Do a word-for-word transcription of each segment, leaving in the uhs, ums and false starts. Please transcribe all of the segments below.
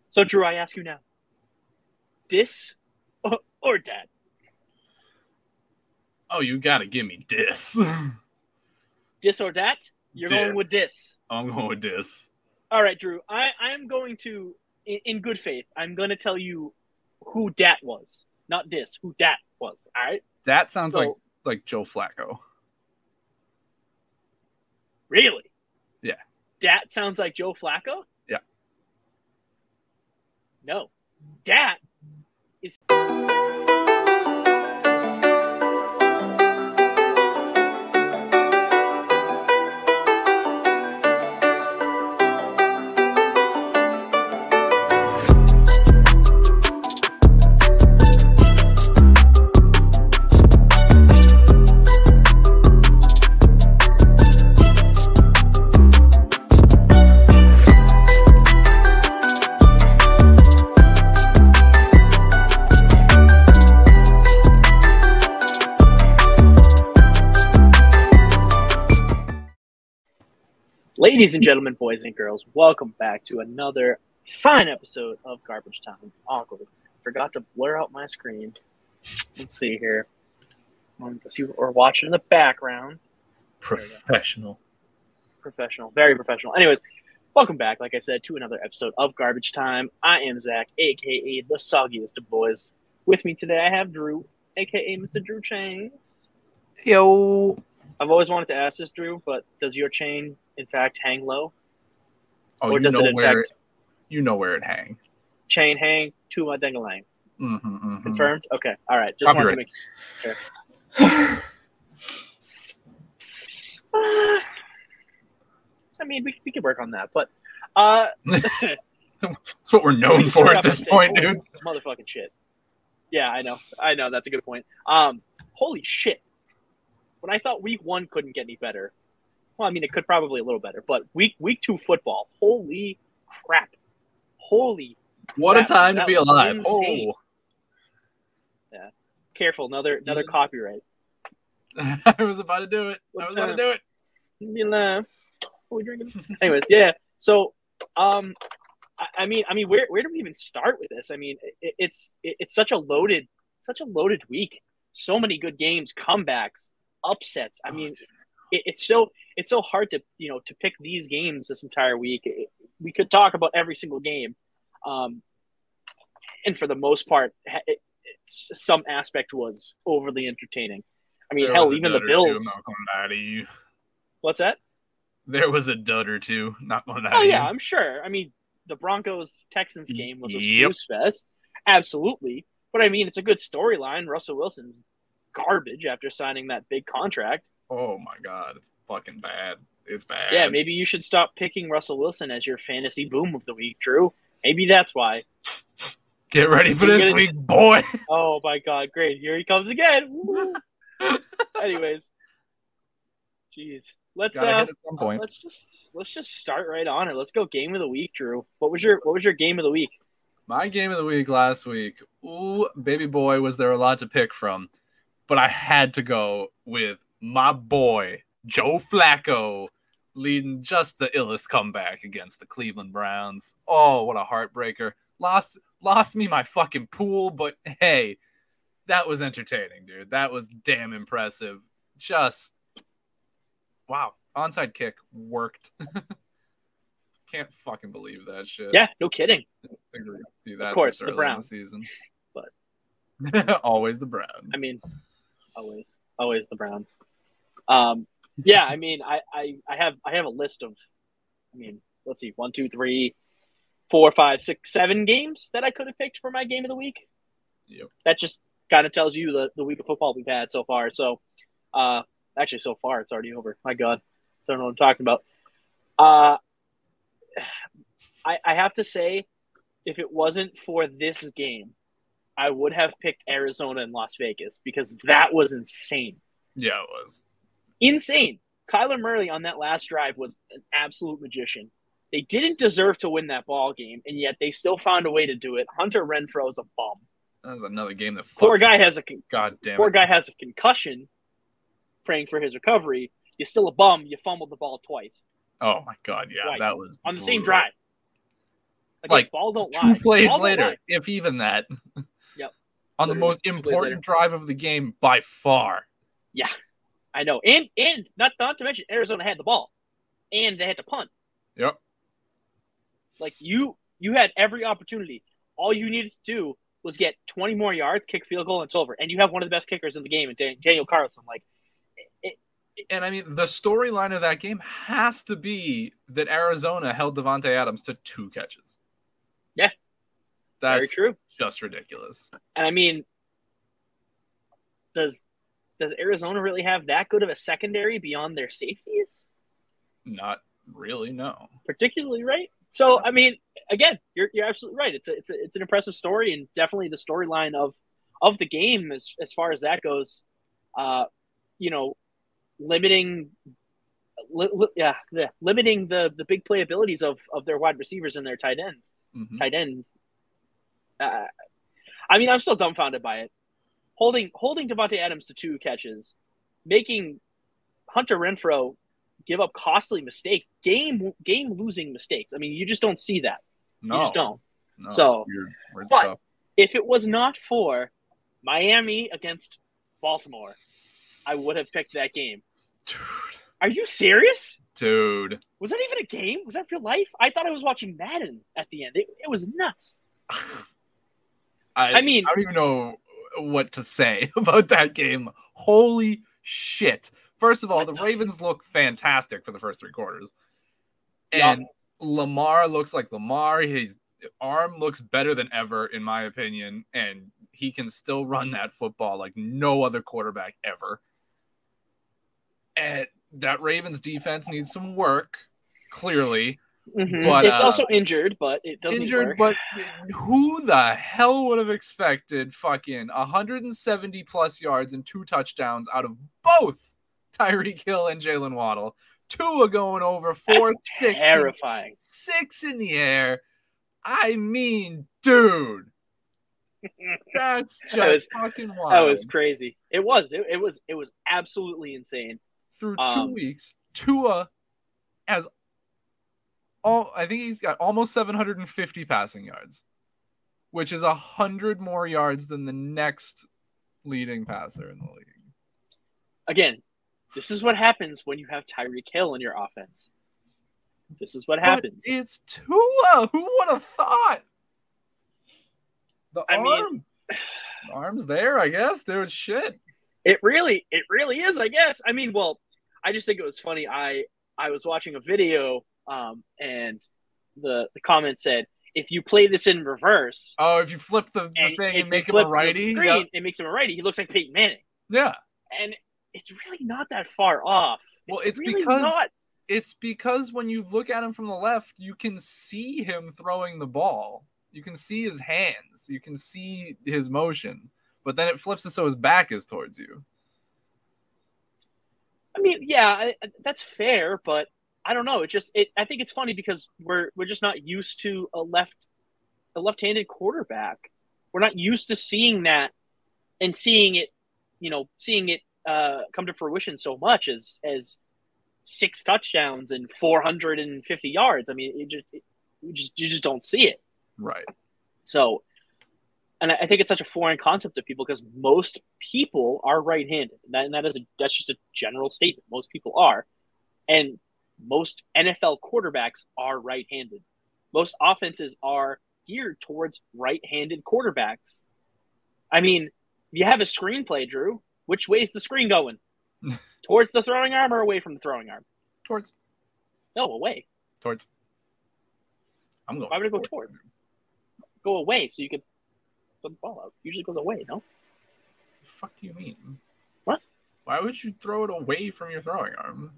So, Drew, I ask you now, dis or, or dat? Oh, you gotta give me dis. Dis or dat? You're Dis. going with dis. I'm going with dis. All right, Drew. I am going to, in, in good faith, I'm going to tell you who dat was. Not dis, who dat was. All right? That sounds So- like like Joe Flacco. Really? Yeah. Dat sounds like Joe Flacco? Yeah. No. Dat is... Ladies and gentlemen, boys and girls, welcome back to another fine episode of Garbage Time. Awkward. Forgot to blur out my screen. Let's see here. Let's see what we're watching in the background. Professional. Professional. Very professional. Anyways, welcome back, like I said, to another episode of Garbage Time. I am Zach, a k a the soggiest of boys. With me today, I have Drew, a k a. Mister Drew Chains. Yo. I've always wanted to ask this, Drew, but does your chain, in fact, hang low? Oh, Or you does know it in where fact- it, you know where it hang. Chain hang to my dingalang. Mm-hmm, mm-hmm. Confirmed? Okay. All right. Just wanted to Copyright. make sure. Uh, I mean, we, we could work on that, but uh, That's what we're known we for still at have to this say, point, holy dude. Motherfucking shit. Yeah, I know. I know. That's a good point. Um, holy shit. When I thought week one couldn't get any better, well, I mean, it could probably a little better, but week week two football, holy crap. Holy What a That- time to that be was alive. insane. Oh. careful. Another another copyright. I was about to do it. I What was about to time? do it. Be alive. What we drinking? Anyways, yeah. So, um, I, I mean, I mean, where where do we even start with this? I mean, it, it's it, it's such a loaded, such a loaded week. So many good games, comebacks, upsets. I Oh, mean, dude. it, it's so it's so hard to you know to pick these games this entire week. It- we could talk about every single game, um, and for the most part, it, it's, some aspect was overly entertaining. I mean, There hell, was a even the dud or two, Bills. I'm not going to lie to you. What's that? There was a dud or two. Not going to lie Oh to yeah, you. I'm sure. I mean, the Broncos Texans game was a Yep. snooze fest, absolutely. But I mean, it's a good storyline. Russell Wilson's garbage after signing that big contract. Oh my god, it's fucking bad. It's bad. Yeah, maybe you should stop picking Russell Wilson as your fantasy boom of the week, Drew. Maybe that's why. Get ready for You're this gonna- week, boy. Oh my God, great! Here he comes again. Woo. Anyways, jeez, let's Gotta uh, hit at some point. let's just let's just start right on it. Let's go game of the week, Drew. What was your what was your game of the week? My game of the week last week. Ooh, baby boy, was there a lot to pick from. But I had to go with my boy, Joe Flacco, leading just the illest comeback against the Cleveland Browns. Oh, what a heartbreaker. Lost lost me my fucking pool, but hey, that was entertaining, dude. That was damn impressive. Just, wow. Onside kick worked. Can't fucking believe that shit. Yeah, no kidding. I think we're gonna see that course, this the early Browns. in the season. But- always the Browns. I mean, always, always the Browns. Um, yeah, I mean, I, I, I have, I have a list of, I mean, let's see, one, two, three, four, five, six, seven games that I could have picked for my game of the week. Yep. That just kind of tells you the, the week of football we've had so far. So, uh, actually, so far it's already over. My God, don't know what I'm talking about. Uh, I, I have to say, if it wasn't for this game, I would have picked Arizona and Las Vegas because that was insane. Yeah, it was. Insane. Kyler Murray on that last drive was an absolute magician. They didn't deserve to win that ball game, and yet they still found a way to do it. Hunter Renfrow is a bum. That was another game that Poor fucked. guy has a con- God damn poor it. guy has a concussion. Praying for his recovery. You're still a bum. You fumbled the ball twice Oh my god, yeah, Twice. that was on the same brutal. drive. Again, like ball don't two lie. plays Ball later, if even that. Yep. On Literally, the most important drive of the game by far. Yeah, I know. And and not not to mention Arizona had the ball, and they had to punt. Yep. Like you you had every opportunity. All you needed to do was get twenty more yards, kick field goal, and it's over. And you have one of the best kickers in the game, Daniel Carlson. Like, it, it, and I mean, the storyline of that game has to be that Arizona held Davante Adams to two catches. Yeah, that's very true. Just ridiculous. And I mean, does does Arizona really have that good of a secondary beyond their safeties? Not really, no. Particularly, right? So, I mean, again, you're you're absolutely right. It's a, it's a, it's an impressive story, and definitely the storyline of of the game as as far as that goes. Uh, you know, limiting, li, li, yeah, the, limiting the the big play abilities of of their wide receivers and their tight ends. Mm-hmm. Tight end. Uh, I mean, I'm still dumbfounded by it. Holding holding Davante Adams to two catches, making Hunter Renfrow give up costly mistake, game game losing mistakes. I mean, you just don't see that. No, you just don't. No, so, weird, weird but stuff. If it was not for Miami against Baltimore, I would have picked that game. Dude. Are you serious? Dude. Was that even a game? Was that real life? I thought I was watching Madden at the end. It, it was nuts. I, I mean, I don't even know what to say about that game. Holy shit. First of all, the Ravens look fantastic for the first three quarters. And yeah. Lamar looks like Lamar. His arm looks better than ever, in my opinion. And he can still run that football like no other quarterback ever. And that Ravens defense needs some work, clearly. Mm-hmm. But, it's uh, also injured, but it doesn't injured, work. But who the hell would have expected fucking one hundred seventy plus yards and two touchdowns out of both Tyreek Hill and Jalen Waddle? Tua going over four, That's six, terrifying. Six in the air. I mean, dude, that's just that was, fucking wild. That was crazy. It was. It, it was. It was absolutely insane. Through two um, weeks, Tua has all. I think he's got almost seven hundred fifty passing yards, which is a hundred more yards than the next leading passer in the league. Again, this is what happens when you have Tyreek Hill in your offense. This is what but happens. It's Tua. Who would have thought? The I arm, mean, the arm's there, I guess, dude. Shit. It really, it really is, I guess. I mean, well, I just think it was funny. I I was watching a video, um, and the the comment said, if you play this in reverse. Oh, if you flip the, the and thing and make him a righty, screen, yep. It makes him a righty. He looks like Peyton Manning. Yeah, and it's really not that far off. It's well, it's really because not. It's because when you look at him from the left, you can see him throwing the ball. You can see his hands. You can see his motion. But then it flips it so his back is towards you. I mean, yeah, I, that's fair, but I don't know. It just, it. I think it's funny because we're we're just not used to a left, a left-handed quarterback. We're not used to seeing that and seeing it, you know, seeing it uh, come to fruition so much as as six touchdowns and four hundred fifty yards. I mean, it just, it, you just you just don't see it. Right. So, and I think it's such a foreign concept to people because most people are right-handed. And that, and that is a, that's just a general statement. Most people are. And most N F L quarterbacks are right-handed. Most offenses are geared towards right-handed quarterbacks. I mean, if you have a screenplay, Drew, which way is the screen going? Towards the throwing arm or away from the throwing arm? Towards. No, away. Towards. I'm going. Why would it go towards? Go away so you could put the ball out. Usually goes away, no? The fuck do you mean? What? Why would you throw it away from your throwing arm?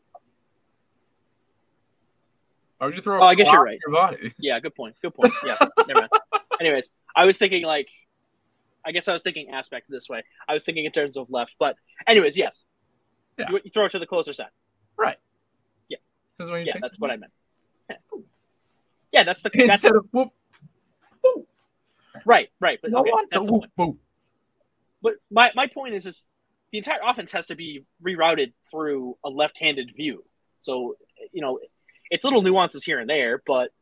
Why would you throw it oh, I guess you're right. your body? Yeah, good point. Good point. Yeah, never mind. Anyways, I was thinking like, I guess I was thinking aspect this way. I was thinking in terms of left, but anyways, yes. Yeah. You, you throw it to the closer side. Right. Yeah. Because when you yeah, take that's what I meant. Yeah, yeah that's the instead that's, of whoop. Whoop. Right, right. But no okay, one that's the whoop, point. whoop. But my, my point is, is the entire offense has to be rerouted through a left-handed view. So, you know, it's little nuances here and there, but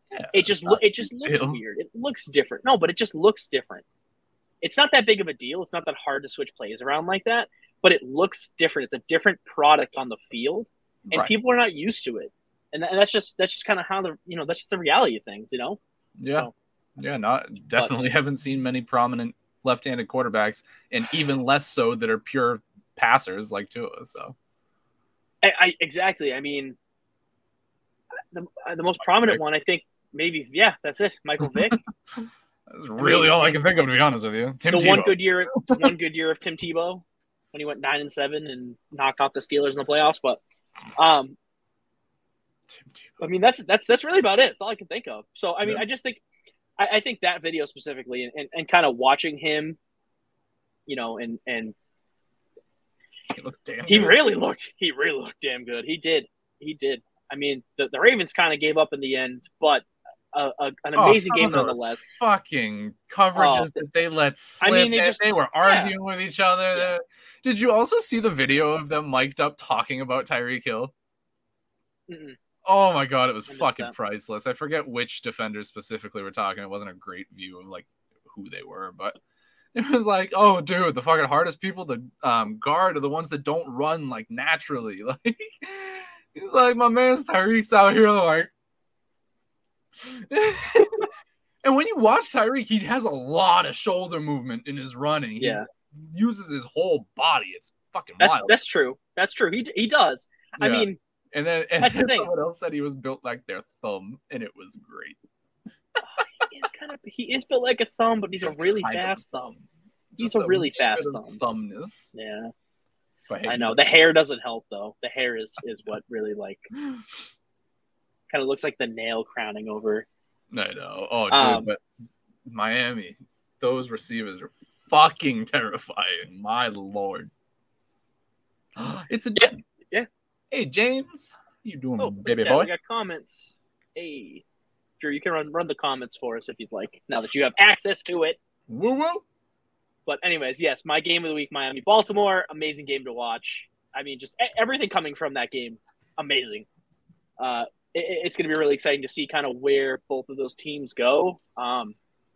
Yeah, it just lo- it just looks deal. weird. It looks different. No, but it just looks different. It's not that big of a deal. It's not that hard to switch plays around like that, but it looks different. It's a different product on the field, and Right. people are not used to it. And, and that's just that's just kind of how the you know that's just the reality of things, you know. Yeah, So, yeah, not definitely but, haven't seen many prominent left-handed quarterbacks, and even less so that are pure passers like Tua. So, I, I exactly. I mean, the the most prominent Vick. one, I think, maybe yeah, that's it, Michael Vick. That's really I mean, all I can think of, to be honest with you. Tim the Tebow. one good year, one good year of Tim Tebow when he went nine and seven and knocked off the Steelers in the playoffs. But, um, Tim Tebow. I mean, that's that's that's really about it. That's all I can think of. So, I mean, yeah. I just think, I, I think that video specifically, and, and, and kind of watching him, you know, and and he looks damn. He good. really looked. He really looked damn good. He did. He did. I mean, the, the Ravens kind of gave up in the end, but. A, a, an amazing oh, game nonetheless. Fucking coverages oh, that they let slip. I mean, they, just, they were arguing yeah. with each other. Yeah. Did you also see the video of them mic'd up talking about Tyreek Hill? Mm-mm. Oh my god, it was fucking that. priceless. I forget which defenders specifically were talking. It wasn't a great view of like who they were, but it was like, oh dude, the fucking hardest people to um, guard are the ones that don't run like naturally. Like he's like, my man's Tyreek's out here like. And when you watch Tyreek, he has a lot of shoulder movement in his running. He yeah. uses his whole body. It's fucking that's, wild. That's true. That's true. He he does. Yeah. I mean, and then and that's the thing. Someone else said he was built like their thumb, and it was great. uh, he is kind of he is built like a thumb, but he's Just a really fast thumb. He's a, a really fast thumb. Thumbness. Yeah. But, hey, I know the hair doesn't help though. The hair is is what really like. Kind of looks like the nail crowning over. I know. Oh, dude, um, but Miami, those receivers are fucking terrifying. My lord. It's a yeah. yeah. Hey, James. How you doing, oh, baby yeah, boy? We got comments. Hey. Drew, you can run run the comments for us if you'd like, now that you have access to it. Woo woo. But anyways, yes, my game of the week, Miami Baltimore. Amazing game to watch. I mean, just everything coming from that game. Amazing. Uh It's going to be really exciting to see kind of where both of those teams go. Um,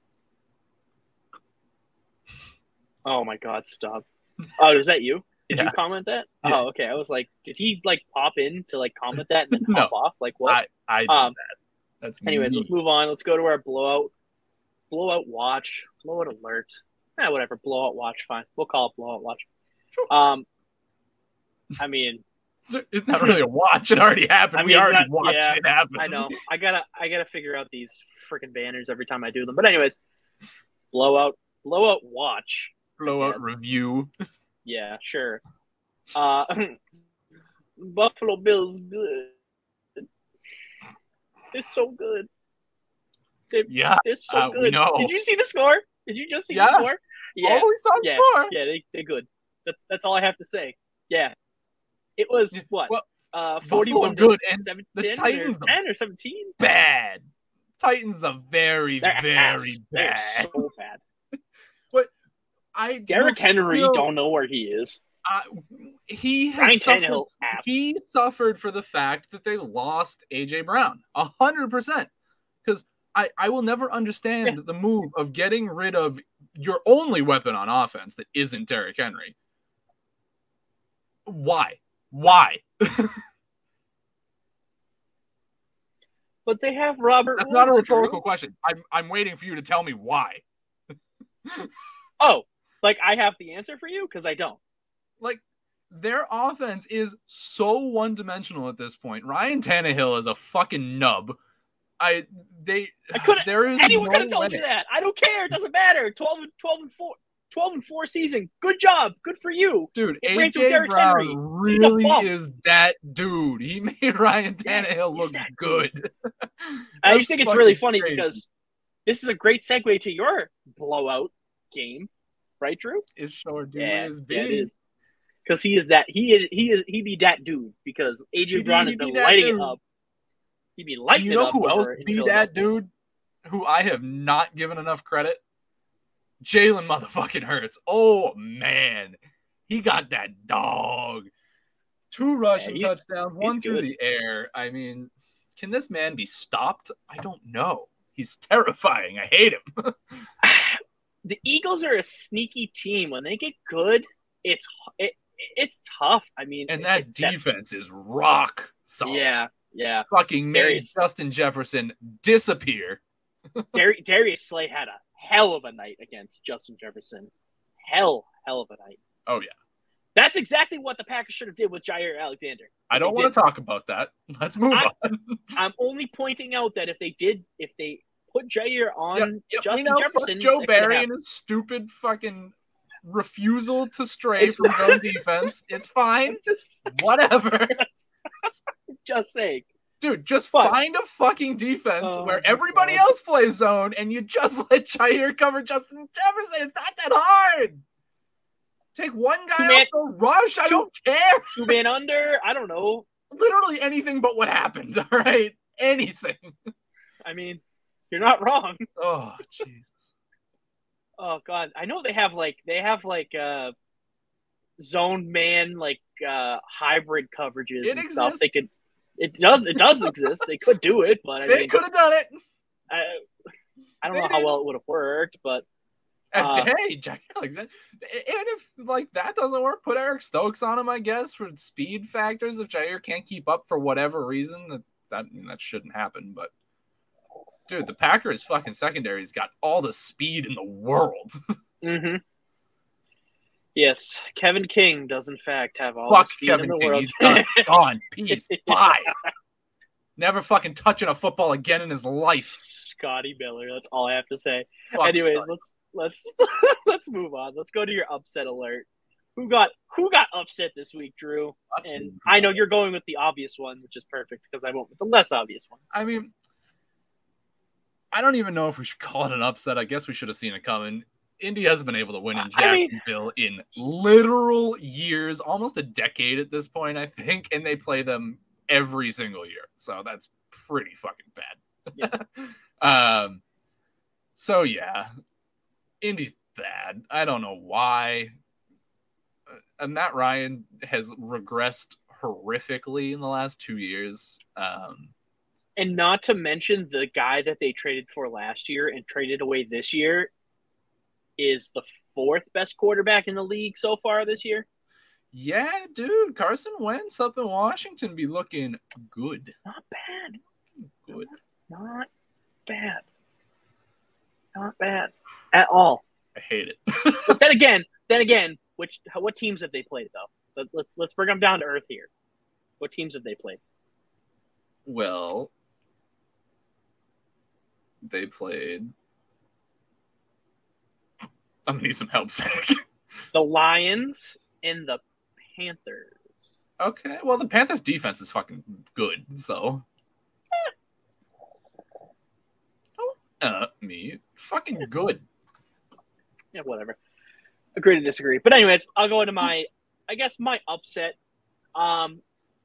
oh, my God, stop. Oh, was that you? Did yeah. you comment that? Yeah. Oh, okay. I was like, did he, like, pop in to, like, comment that and then no. hop off? Like, what? I, I did um, that. That's Anyways, me. Let's move on. Let's go to our blowout blowout watch. Blowout alert. Eh, whatever. Blowout watch. Fine. We'll call it blowout watch. Sure. Um, I mean... It's not really a watch. It already happened. I mean, we already not, watched yeah, it happen. I know. I gotta, I gotta figure out these freaking banners every time I do them. But anyways, blowout, blowout watch, blowout review. Yeah, sure. Uh, Buffalo Bills good. It's so good. They, yeah, it's so uh, good. know. Did you see the score? Did you just see yeah. the score? Yeah, oh, we saw the yeah, score. yeah. They, they're good. That's that's all I have to say. Yeah. It was what? Well, uh, forty-one good and seventeen the Titans or ten or seventeen. Bad. Titans are very, They're very ass. bad. They're so bad. But I Derrick Henry still, don't know where he is. Uh, he has Ryan suffered, Tannehill ass. He suffered for the fact that they lost A J Brown a hundred percent. Because I, I will never understand yeah. the move of getting rid of your only weapon on offense that isn't Derrick Henry. Why? Why? But they have Robert That's Woods, not a rhetorical Drew. question. I'm I'm waiting for you to tell me why. Oh, like I have the answer for you? Because I don't. Like, their offense is so one-dimensional at this point. Ryan Tannehill is a fucking nub. I they I couldn't there is anyone no could have told way. you that. I don't care. It doesn't matter. twelve and twelve and four. twelve and four season. Good job. Good for you. Dude, A J Brown Henry. really is that dude. He made Ryan Tannehill yeah, look good. I just think it's really funny crazy. because this is a great segue to your blowout game, right, Drew? It sure do yeah, is yeah, big. it is. Because he is that he is he is he be that dude because A J Brown has been lighting it up. He'd be lighting it up. You know who else be that dude? Who I have not given enough credit? Jalen motherfucking Hurts. Oh, man. He got that dog. Two rushing yeah, he, touchdowns, one through good. the air. I mean, can this man be stopped? I don't know. He's terrifying. I hate him. The Eagles are a sneaky team. When they get good, it's it, it's tough. I mean, and that defense that, is rock solid. Yeah, yeah. Fucking made Justin Jefferson disappear. Dar- Darius Slay had a hell of a night against Justin Jefferson. Hell, hell of a night. Oh, yeah. That's exactly what the Packers should have did with Jaire Alexander. I don't want to talk about that. Let's move I, on. I'm only pointing out that if they did, if they put Jaire on yep, yep, Justin know, Jefferson, Joe Barry and his stupid fucking refusal to stray it's from not, zone defense. It's fine. Just whatever. Just saying. Dude, just but, find a fucking defense oh, where everybody God. else plays zone and you just let Jaire cover Justin Jefferson. It's not that hard. Take one guy man, off the rush. I do don't care. Two man under. I don't know. Literally anything but what happened. All right. Anything. I mean, you're not wrong. Oh, Jesus. Oh, God. I know they have like, they have like uh, zone man, like uh, hybrid coverages it and exists. stuff. They could, it does, it does exist. They could do it, but I they mean, could have done it. I, I don't they know did. how well it would have worked, but. Uh, hey, Jack Alexander. And if like that doesn't work, put Eric Stokes on him, I guess, for speed factors. If Jaire can't keep up for whatever reason, that that, that shouldn't happen. But dude, the Packers fucking secondary's got all the speed in the world. Mm-hmm. Yes, Kevin King does in fact have all Fuck the speed Kevin in the King. world. He's done. Gone. Peace. Bye. Never fucking touching a football again in his life. Scotty Miller. That's all I have to say. Fuck Anyways, God. let's let's let's move on. Let's go to your upset alert. Who got who got upset this week, Drew? Not and too. I know you're going with the obvious one, which is perfect because I went with the less obvious one. I mean, I don't even know if we should call it an upset. I guess we should have seen it coming. Indy hasn't been able to win in Jacksonville I mean, in literal years, almost a decade at this point, I think, and they play them every single year. So that's pretty fucking bad. Yeah. um. So yeah, Indy's bad. I don't know why. Uh, Matt Ryan has regressed horrifically in the last two years. Um, and not to mention the guy that they traded for last year and traded away this year is the fourth best quarterback in the league so far this year. Yeah, dude, Carson Wentz up in Washington be looking good. Not bad. Good. Not bad. Not bad at all. I hate it. But then again, then again, which what teams have they played though? Let, let's let's bring them down to earth here. What teams have they played? Well, they played. I'm gonna need some help, Zach. The Lions and the Panthers. Okay, well, the Panthers' defense is fucking good, so. Uh, me fucking good. Yeah, whatever. Agree to disagree. But anyways, I'll go into my, I guess my upset. Um,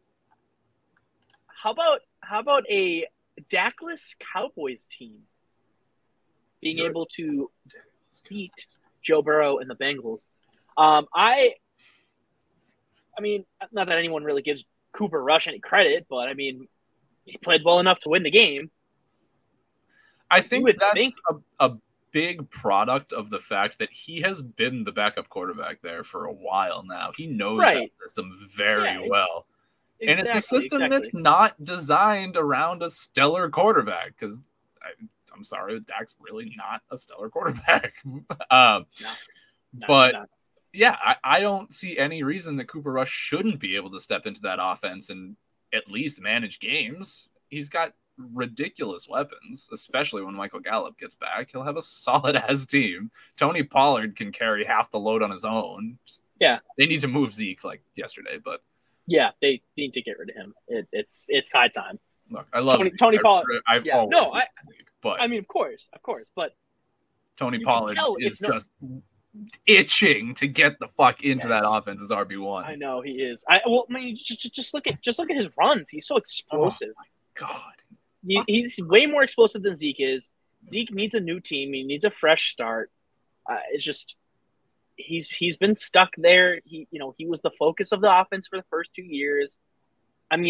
how about how about a Dakless Cowboys team being good. able to beat Joe Burrow and the Bengals? Um, I, I mean, not that anyone really gives Cooper Rush any credit, but I mean, he played well enough to win the game. I think that's think. A, a big product of the fact that he has been the backup quarterback there for a while now. He knows right. that system very yeah, well. Exactly, and it's a system exactly. that's not designed around a stellar quarterback because I'm sorry, Dak's really not a stellar quarterback. um, no, no, but yeah, I, I don't see any reason that Cooper Rush shouldn't be able to step into that offense and at least manage games. He's got ridiculous weapons, especially when Michael Gallup gets back. He'll have a solid ass team. Tony Pollard can carry half the load on his own. Just, yeah, they need to move Zeke like yesterday, but yeah, they need to get rid of him. It, it's it's high time. Look, I love Tony, Zeke. Tony Pollard. I've yeah, always no, I, Zeke, but I mean, of course, of course, but Tony Pollard is just no, itching to get the fuck into yes. that offense as R B one. I know he is. I well, I mean, just, just look at just look at his runs. He's so explosive. Oh my God. He, he's way more explosive than Zeke is. Zeke needs a new team. He needs a fresh start. Uh, it's just he's he's been stuck there. He you know he was the focus of the offense for the first two years. I mean,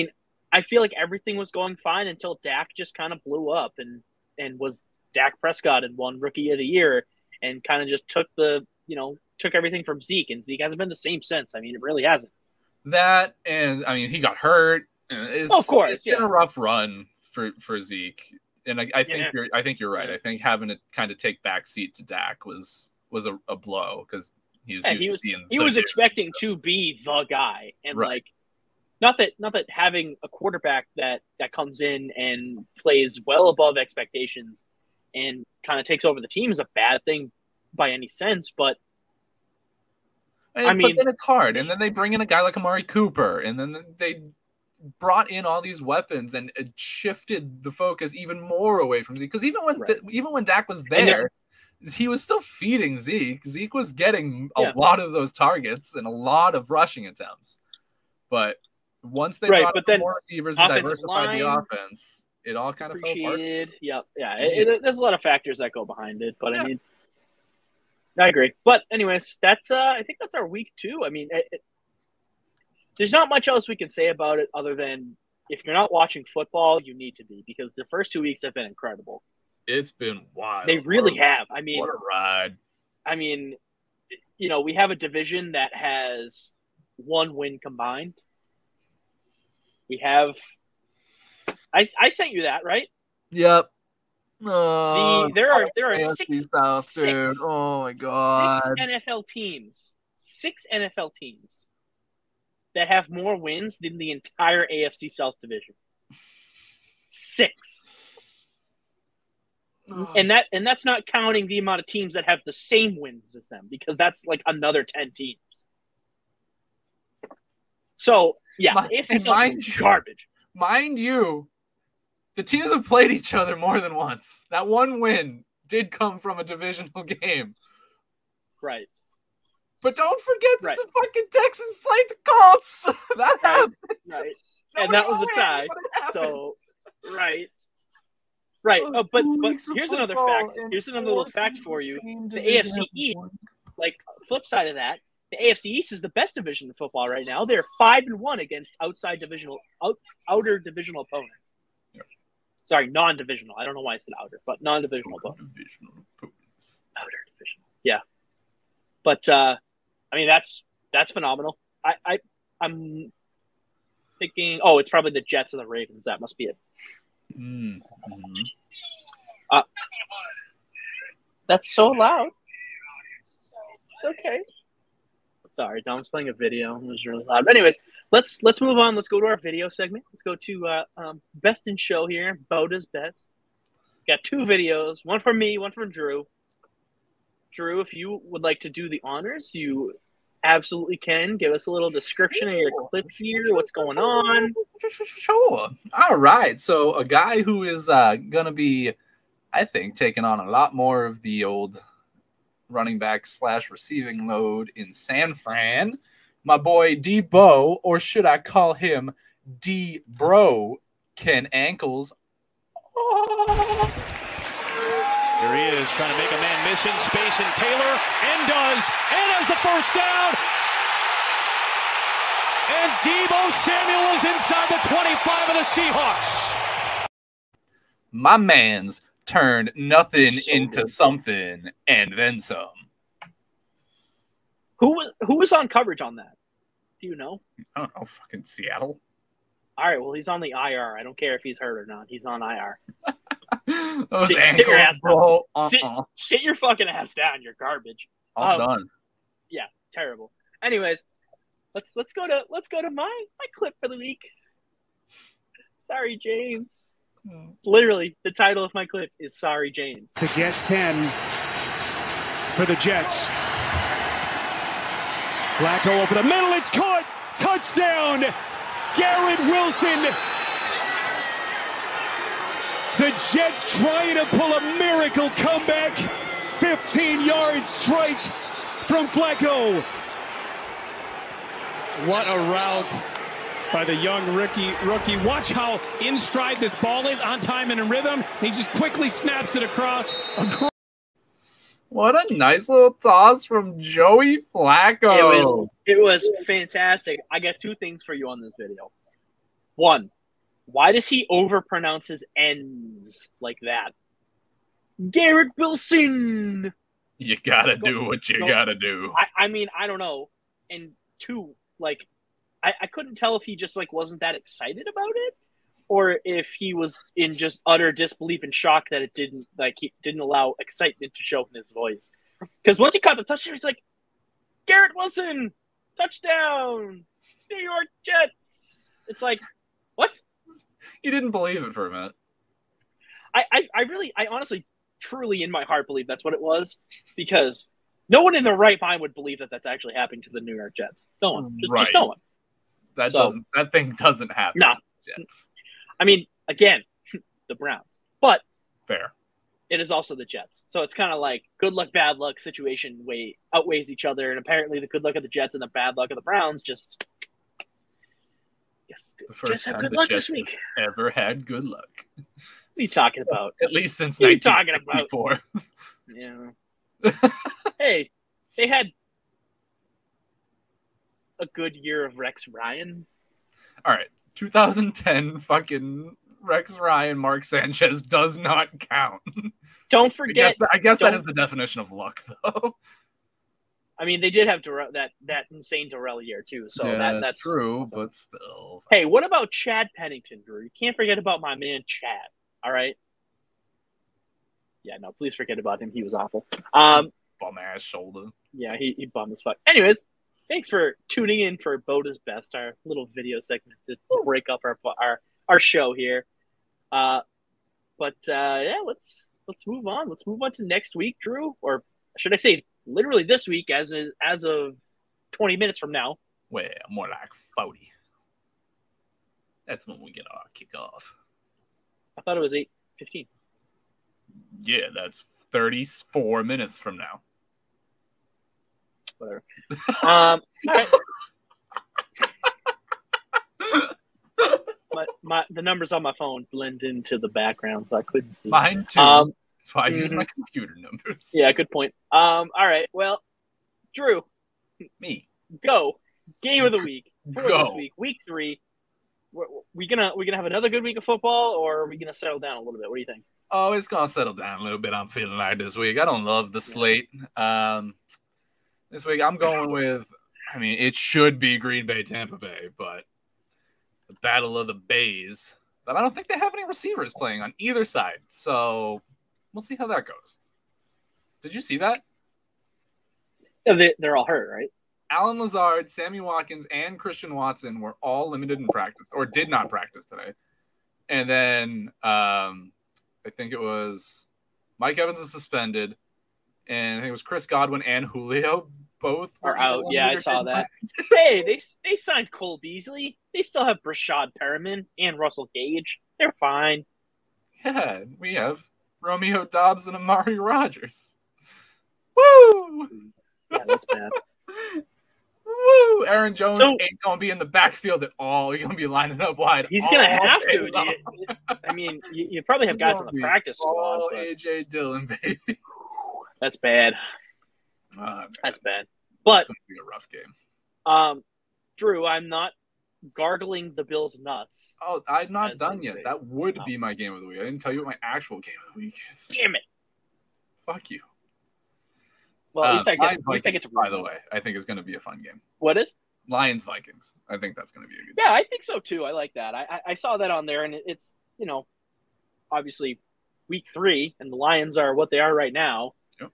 I feel like everything was going fine until Dak just kind of blew up and and was Dak Prescott and won Rookie of the Year and kind of just took the you know took everything from Zeke, and Zeke hasn't been the same since. I mean, it really hasn't. That and I mean he got hurt. It's, oh, of course, it's yeah. been a rough run for, for Zeke, and I, I think Yeah. you're I think you're right. I think having to kind of take back seat to Dak was was a, a blow because he was Yeah, used he was to being he the was dude. expecting to be the guy, and Right. like not that not that having a quarterback that that comes in and plays well above expectations and kind of takes over the team is a bad thing by any sense, but And, I mean, but then it's hard, and then they bring in a guy like Amari Cooper, and then they brought in all these weapons, and it shifted the focus even more away from Zeke. Because even when Right. even when Dak was there, he was still feeding Zeke. Zeke was getting a Yeah. lot of those targets and a lot of rushing attempts. But once they Right, brought but in then more receivers and offensive diversified the line, offense, it all kind of fell apart. appreciated. Yep. Yeah. Yeah. It, it, there's a lot of factors that go behind it, but Yeah. I mean, I agree. But anyways, that's uh, I think that's our week two. I mean, it, it, there's not much else we can say about it other than if you're not watching football, you need to be, because the first two weeks have been incredible. It's been wild. They really what a, have. I mean, what a ride. I mean, you know, we have a division that has one win combined. We have. I I sent you that, right? Yep. Oh, the there are there are A F C six, South, six dude. Oh my god. six N F L teams, six N F L teams that have more wins than the entire A F C South division. Six. Oh, And that and that's not counting the amount of teams that have the same wins as them, because that's like another ten teams. So yeah, My, the A F C South mind is you, garbage. Mind you, the teams have played each other more than once. That one win did come from a divisional game. Right. But don't forget that Right. the fucking Texans played the Colts. That Right. happened. Right. Nobody And that was a win, tie. but it happened. So right. Right. Oh, Oh, but two but weeks of here's another football fact. and Here's another four little fact teams for in you. same The A F C division. East, like flip side of that, the A F C East is the best division in football right now. They're five and one against outside divisional, out, outer divisional opponents. Yeah. Sorry, non-divisional. I don't know why I said outer, but non-divisional opponents. Divisional opponents. Outer divisional. Yeah. But uh, I mean, that's that's phenomenal. I, I I'm thinking, oh, it's probably the Jets and the Ravens. That must be it. Mm-hmm. Uh, that's so loud. It's okay. Sorry, Dom's playing a video. It was really loud. But anyways, let's let's move on. Let's go to our video segment. Let's go to uh, um, Best in Show here. Boda's Best. Got two videos. One from me, one from Drew. Drew, if you would like to do the honors, you absolutely can. Give us a little description of your clip here. What's going on? Sure. All right. So a guy who is uh, going to be, I think, taking on a lot more of the old running back slash receiving load in San Fran, my boy D-Bo, or should I call him D-Bro, Ken Ankles. Oh. Here he is, trying to make a man miss in space, and Taylor, and does, and has the first down. And Deebo Samuel is inside the twenty-five of the Seahawks. My man's turned nothing So into good. something and then some. Who was who was on coverage on that? Do you know? I don't know, fucking Seattle. All right, well, he's on the I R. I don't care if he's hurt or not. He's on I R. Those Sit- ankles, sit your ass down. bro. Sit, Uh-uh. sit your fucking ass down. You're garbage. I'm Um, done. Yeah, terrible. Anyways, let's let's go to let's go to my my clip for the week. Sorry, James. Literally, the title of my clip is "Sorry, James." To get ten for the Jets. Flacco over the middle, it's caught! Touchdown! Garrett Wilson! The Jets trying to pull a miracle comeback. fifteen-yard strike from Flacco. What a route by the young rookie. Rookie, watch how in stride this ball is, on time and in rhythm. He just quickly snaps it across. What a nice little toss from Joey Flacco. It was it was fantastic. I got two things for you on this video. One, Why does he overpronounce his N's like that? Garrett Wilson. You gotta go, do what you go, gotta do. I, I mean, I don't know. And two, like, I, I couldn't tell if he just like wasn't that excited about it, or if he was in just utter disbelief and shock that it didn't like he didn't allow excitement to show in his voice. Because once he caught the touchdown, he's like, Garrett Wilson, touchdown, New York Jets. It's like, what? He didn't believe it for a minute. I, I, I really, I honestly, truly in my heart believe that's what it was, because no one in their right mind would believe that that's actually happening to the New York Jets. No one. Just, right. just no one. That so, doesn't. That thing doesn't happen. No. To the Jets. I mean, again, the Browns, but fair. It is also the Jets, so it's kind of like good luck, bad luck situation way outweighs each other, and apparently the good luck of the Jets and the bad luck of the Browns just. Yes, the first time the Jets ever had good luck. What are you talking about? At least since what are you talking about? Yeah. Hey, they had a good year of Rex Ryan. All right, two thousand ten fucking Rex Ryan, Mark Sanchez does not count. Don't forget. I guess, that, I guess that is the definition of luck, though. I mean, they did have Darrell, that that insane Darrell year too, so yeah, that, that's true. So. But still, hey, what about Chad Pennington, Drew? You can't forget about my man Chad. All right. Yeah, no, please forget about him. He was awful. Um, bum ass shoulder. Yeah, he he bummed as fuck. Anyways, thanks for tuning in for Boda's Best, our little video segment to break up our our our show here. Uh, but uh, yeah, let's let's move on. Let's move on to next week, Drew, or should I say, literally this week, as of, as of twenty minutes from now. Well, more like forty. That's when we get our kickoff. I thought it was eight fifteen. Yeah, that's thirty-four minutes from now. Whatever. um, all right. my, my, the numbers on my phone blend into the background, so I couldn't see. Mine too. Um, That's why I mm-hmm. use my computer numbers. Yeah, good point. Um, all right. Well, Drew. Me. Go. Game of the week. For Go. this week. Week three. We're, we gonna we gonna have another good week of football, or are we gonna settle down a little bit? What do you think? Oh, it's gonna settle down a little bit. I'm feeling like this week. I don't love the slate. Um, this week I'm going with. I mean, it should be Green Bay, Tampa Bay, but the Battle of the Bays. But I don't think they have any receivers playing on either side, so we'll see how that goes. Did you see that? Yeah, they, they're all hurt, right? Alan Lazard, Sammy Watkins, and Christian Watson were all limited in practice, or did not practice today. And then um, I think it was Mike Evans is suspended, and I think it was Chris Godwin and Julio both are out. Yeah, I saw that. Hey, they they signed Cole Beasley. They still have Brashad Perriman and Russell Gage. They're fine. Yeah, we have Romeo Doubs and Amari Rogers. Woo! Yeah, that's bad. Woo! Aaron Jones so, ain't gonna be in the backfield at all. He's gonna be lining up wide. He's gonna have to. You, I mean, you, you probably have guys on the practice squad. Oh, A J Dillon, baby. That's bad. Uh, That's bad. But it's gonna be a rough game. Um, Drew, I'm not gargling the Bills nuts. Oh, I'm not done yet. That would oh. be my game of the week. I didn't tell you what my actual game of the week is. Damn it! Fuck you. Well, at least uh, I get. At least I get to. By the way, I think it's going to be a fun game. What is? Lions Vikings. I think that's going to be a good. Yeah, game. I think so too. I like that. I, I I saw that on there, and it's you know, obviously, week three, and the Lions are what they are right now. Yep.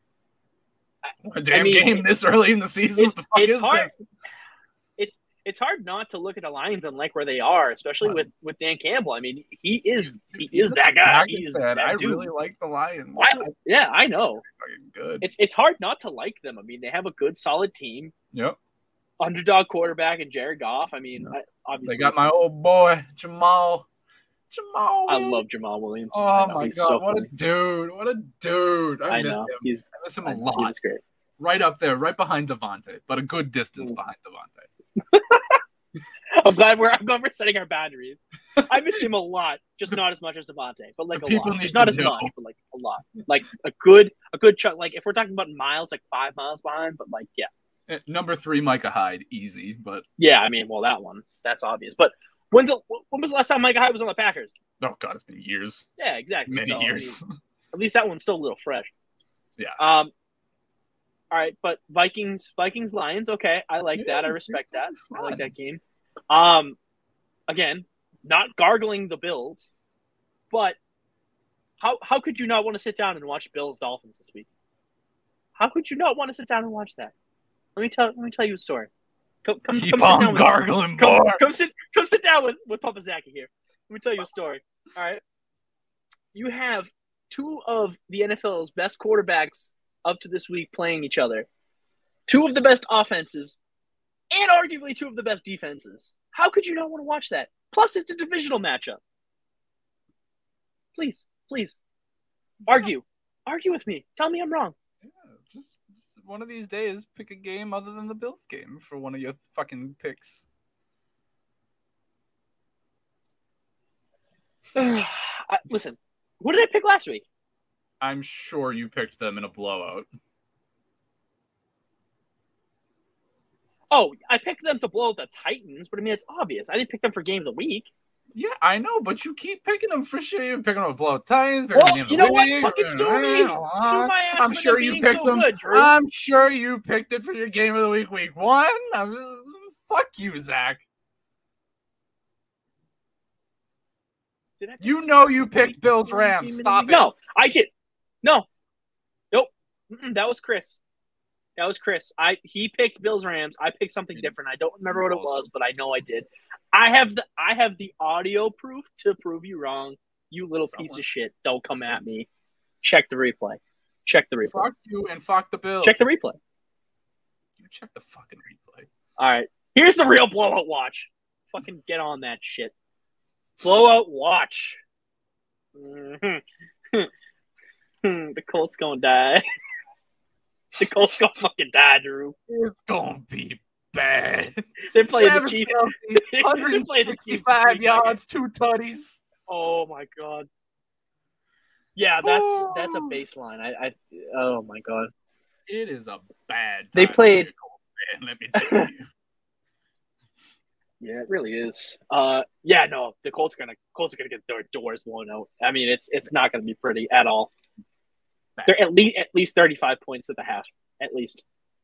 A damn I mean, game this early in the season. What the fuck is hard. this? It's it's hard not to look at the Lions and like where they are, especially with, with Dan Campbell. I mean, he is he is that guy. He is that I dude. really like the Lions. I, yeah, I know. Good. It's it's hard not to like them. I mean, they have a good, solid team. Yep. Underdog quarterback and Jared Goff. I mean, yep. I, obviously they got my old boy Jamal. Jamal. Williams. I love Jamal Williams. Oh my god, so what funny. a dude! What a dude! I, I miss know. him. He's, I miss him a lot. He's great. Right up there, right behind Devontae, but a good distance mm. behind Devontae. I'm glad we're I'm glad we're setting our boundaries. I miss him a lot, just not as much as Devontae, but like the a people lot. Need Just not to as know. much, but like a lot. Like a good a good chunk. Like if we're talking about miles, like five miles behind, but like yeah. Number three, Micah Hyde, easy, but yeah, I mean, well, that one that's obvious. But When's the, when was the last time Micah Hyde was on the Packers? Oh God, it's been years. Yeah, exactly. Many so, years. I mean, at least that one's still a little fresh. Yeah. Um. All right, but Vikings, Vikings, Lions. Okay, I like Yeah, that. I respect that. fun. I like that game. Um, again, not gargling the Bills, but how how could you not want to sit down and watch Bills Dolphins this week? How could you not want to sit down and watch that? Let me tell let me tell you a story. Come, come, Keep come sit on down with, gargling come, more. come sit come sit down with, with Papa Zaki here. Let me tell you a story. All right. You have two of the N F L's best quarterbacks up to this week playing each other. Two of the best offenses and arguably two of the best defenses. How could you not want to watch that? Plus, it's a divisional matchup. Please, please. Argue. Argue with me. Tell me I'm wrong. Yeah, just, just one of these days, pick a game other than the Bills game for one of your fucking picks. I, listen, what did I pick last week? I'm sure you picked them in a blowout. Oh, I picked them to blow out the Titans, but I mean, it's obvious. I didn't pick them for game of the week. Yeah, I know, but you keep picking them for sure. You're picking them to blow out Titans. Well, you know what? Fucking sue me. Sue my ass I'm for sure them you being picked so them. good, Drew. I'm sure you picked it for your game of the week, week one. I'm, fuck you, Zach. Did I pick You know you picked Bills Rams. Stop it. No, I did. No. Nope. Mm-mm, that was Chris. That was Chris. I he picked Bills Rams. I picked something different. I don't remember what it was, but I know I did. I have the I have the audio proof to prove you wrong. You little Someone. piece of shit. Don't come at me. Check the replay. Check the replay. Fuck you and fuck the Bills. Check the replay. You check the fucking replay. All right. Here's the real blowout watch. Fucking get on that shit. Blowout watch. Mm-hmm. The Colts gonna die. The Colts gonna fucking die, Drew. It's gonna be bad. They're playing Travis the Chiefs. Kelce, one hundred sixty-five yards, two tutties. Oh my god. Yeah, that's that's a baseline. I, I oh my god. It is a bad time. They played. To be a Colts fan, let me tell you. Yeah, it really is. Uh, yeah, no, the Colts are gonna Colts are gonna get their doors blown out. I mean, it's it's not gonna be pretty at all. They're at least at least thirty-five points at the half, at least.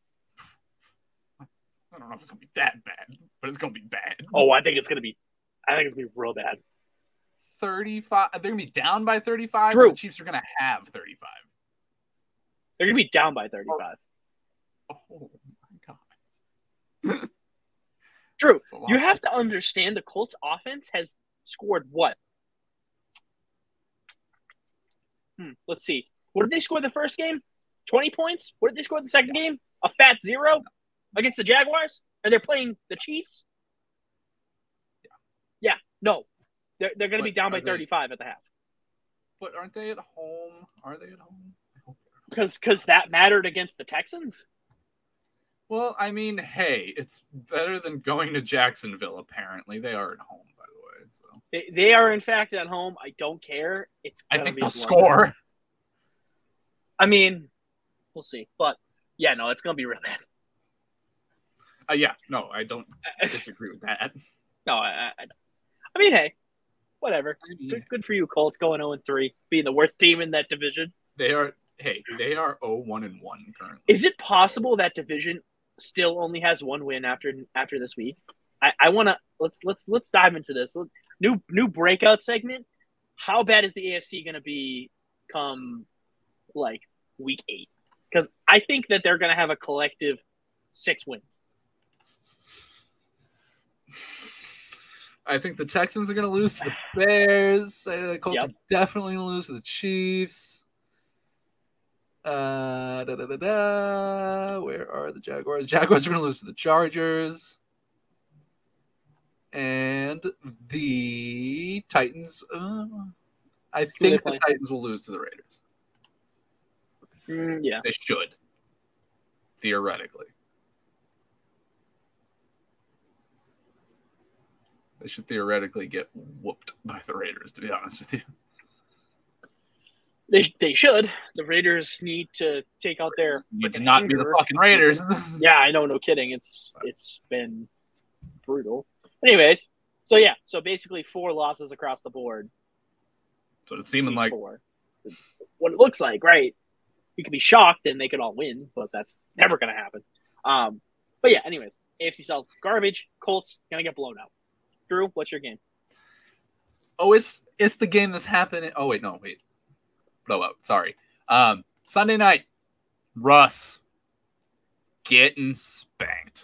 I don't know if it's gonna be that bad, but it's gonna be bad. Oh, I think it's gonna be. I think it's gonna be real bad. thirty-five. They're gonna be down by thirty-five. Drew. The Chiefs are gonna have thirty-five. They're gonna be down by thirty-five. Oh my god. Drew, you have to understand the Colts offense has scored what? Hmm, let's see. What did they score the first game? twenty points? What did they score the second game? A fat zero against the Jaguars? And they're playing the Chiefs? Yeah. Yeah, no. They're, they're going to be down by thirty-five they, at the half. But aren't they at home? Are they at home? Because because that mattered against the Texans? Well, I mean, hey, it's better than going to Jacksonville, apparently. They are at home, by the way. So They, they are, in fact, at home. I don't care. It's I think be they'll score. I mean, we'll see. But, yeah, no, it's going to be real bad. Uh, yeah, no, I don't disagree with that. No, I, I, I mean, hey, whatever. I mean, good, good for you, Colts, going oh and three, being the worst team in that division. They are, hey, they are oh one and one currently. Is it possible that division still only has one win after after this week? I, I want to let's let's let's dive into this new new breakout segment. How bad is the A F C going to be come like week eight? Because I think that they're going to have a collective six wins. I think the Texans are going to lose to the Bears. The Colts Yep. are definitely going to lose to the Chiefs. Uh, da, da, da, da. Where are the Jaguars? Jaguars are going to lose to the Chargers. And the Titans. Uh, I think the Titans will lose to the Raiders. Mm, yeah. They should. Theoretically. They should theoretically get whooped by the Raiders, to be honest with you. They they should. The Raiders need to take out their Need to not anger. be the fucking Raiders. Yeah, I know, no kidding. It's it's been brutal. Anyways, So yeah, so basically four losses across the board. So it's seeming like four. What it looks like, right? You could be shocked and they could all win, but that's never going to happen. Um, but yeah, anyways, A F C South garbage. Colts gonna get blown out. Drew, what's your game? Oh, it's it's the game that's happening. Oh wait, no, wait, blowout. Sorry. Um, Sunday night, Russ getting spanked.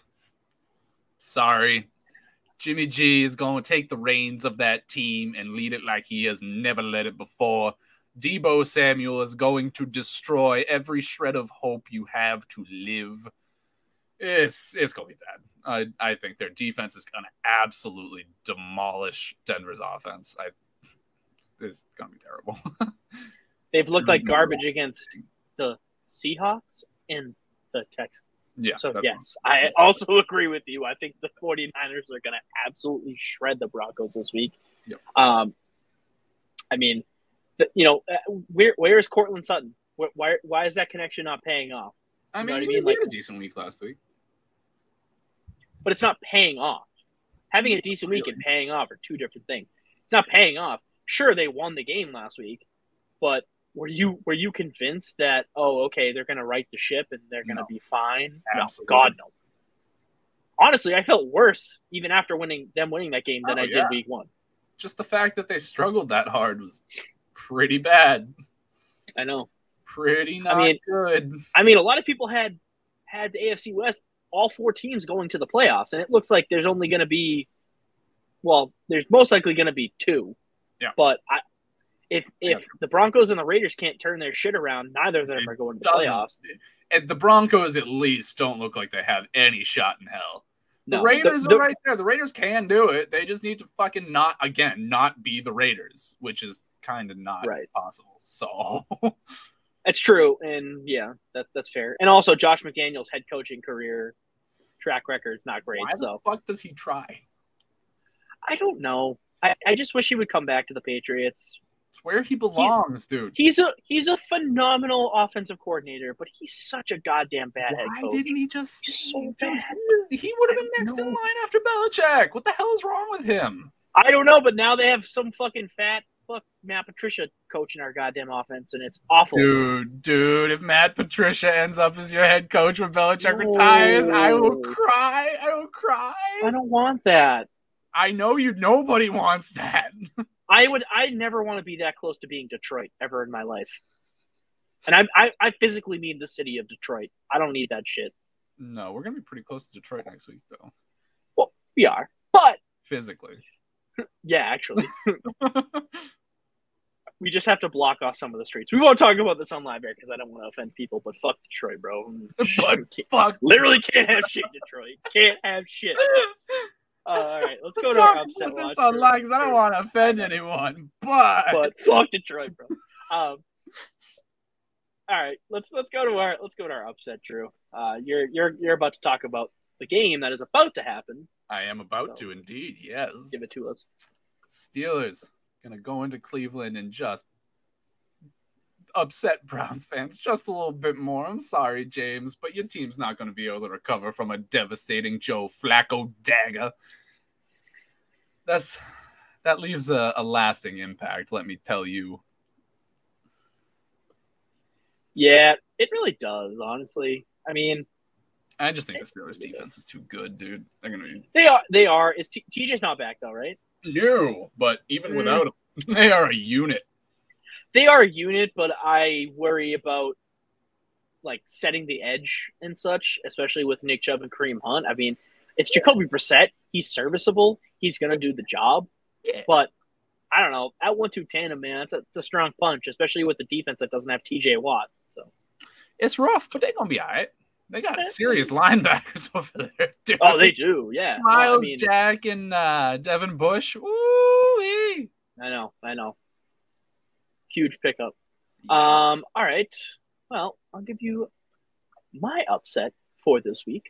Sorry. Jimmy G is going to take the reins of that team and lead it like he has never led it before. Deebo Samuel is going to destroy every shred of hope you have to live. It's it's going to be bad. I, I think their defense is going to absolutely demolish Denver's offense. I It's going to be terrible. They've looked like garbage against the Seahawks and the Texans. Yeah. So, yes, I also agree with you. I think the 49ers are going to absolutely shred the Broncos this week. Yep. Um, I mean, the, you know, where where is Cortland Sutton? Why, why why is that connection not paying off? I You mean, know what I he mean? had Like, a decent week last week. but it's not paying off. Having a decent week and paying off are two different things. It's not paying off. Sure, they won the game last week, but were you were you convinced that, oh, okay, they're going to right the ship and they're going to No. be fine? Absolutely. No, God, no. Honestly, I felt worse even after winning them winning that game than Oh, I did yeah. week one. Just the fact that they struggled that hard was pretty bad. I know. Pretty not I mean, good. I mean, a lot of people had had the A F C West, all four teams going to the playoffs, and it looks like there's only going to be, well, there's most likely going to be two. Yeah. But I, if if Yeah. the Broncos and the Raiders can't turn their shit around, neither of them It are going to the doesn't- playoffs. And the Broncos at least don't look like they have any shot in hell. The No, Raiders the- the- are right there. The Raiders can do it. They just need to fucking not, again, not be the Raiders, which is kind of not Right. possible. So, That's true, and yeah, that that's fair. And also, Josh McDaniels' head coaching career track record is not great. why So the fuck does he try? I don't know. I, I just wish he would come back to the Patriots. It's where he belongs, dude. He's a he's a phenomenal offensive coordinator, but he's such a goddamn bad head Why coach. didn't he just He's stay? so Dude, bad. he is- he would have been I next in know. line after Belichick. What the hell is wrong with him? I don't know, but now they have some fucking fat fuck Matt Patricia coaching our goddamn offense, and it's awful. Dude, dude, if Matt Patricia ends up as your head coach when Belichick retires, I will No. cry. I will cry. I don't want that. I know you. Nobody wants that. I would. I never want to be that close to being Detroit ever in my life. And I, I, I physically mean the city of Detroit. I don't need that shit. No, we're gonna be pretty close to Detroit next week, though. Well, we are, but Physically. yeah, actually, we just have to block off some of the streets. We won't talk about this on live air because I don't want to offend people. But fuck Detroit, bro. But fuck. Literally can't have shit, Detroit. Can't have shit. Uh, all right, let's go to Talk our upset about watch. this online because I don't want to offend anyone, but, But fuck Detroit, bro. Um, all right, let's let's go to our let's go to our upset, Drew. Uh, you're you're you're about to talk about the game that is about to happen. I am about So, to indeed. Yes. Give it to us. Steelers gonna go into Cleveland and just upset Browns fans just a little bit more. I'm sorry, James, but your team's not going to be able to recover from a devastating Joe Flacco dagger. That's that leaves a, a lasting impact, let me tell you. Yeah, it really does. Honestly, I mean, I just think the Steelers defense is too good, dude. They're gonna be they are they are. Is T- TJ's not back though, right? no, but even Mm. without them, they are a unit. They are a unit, but I worry about like setting the edge and such, especially with Nick Chubb and Kareem Hunt. I mean, it's Jacoby Brissett. He's serviceable. He's gonna do the job. Yeah. But I don't know. At one two tandem, man, it's a, it's a strong punch, especially with the defense that doesn't have T J Watt. So It's rough, but they're gonna be all right. They got serious linebackers over there, dude. oh, they do, yeah. No, Miles I mean, Jack and uh, Devin Bush. Woo-wee. I know, I know. Huge pickup. Um, all right. Well, I'll give you my upset for this week.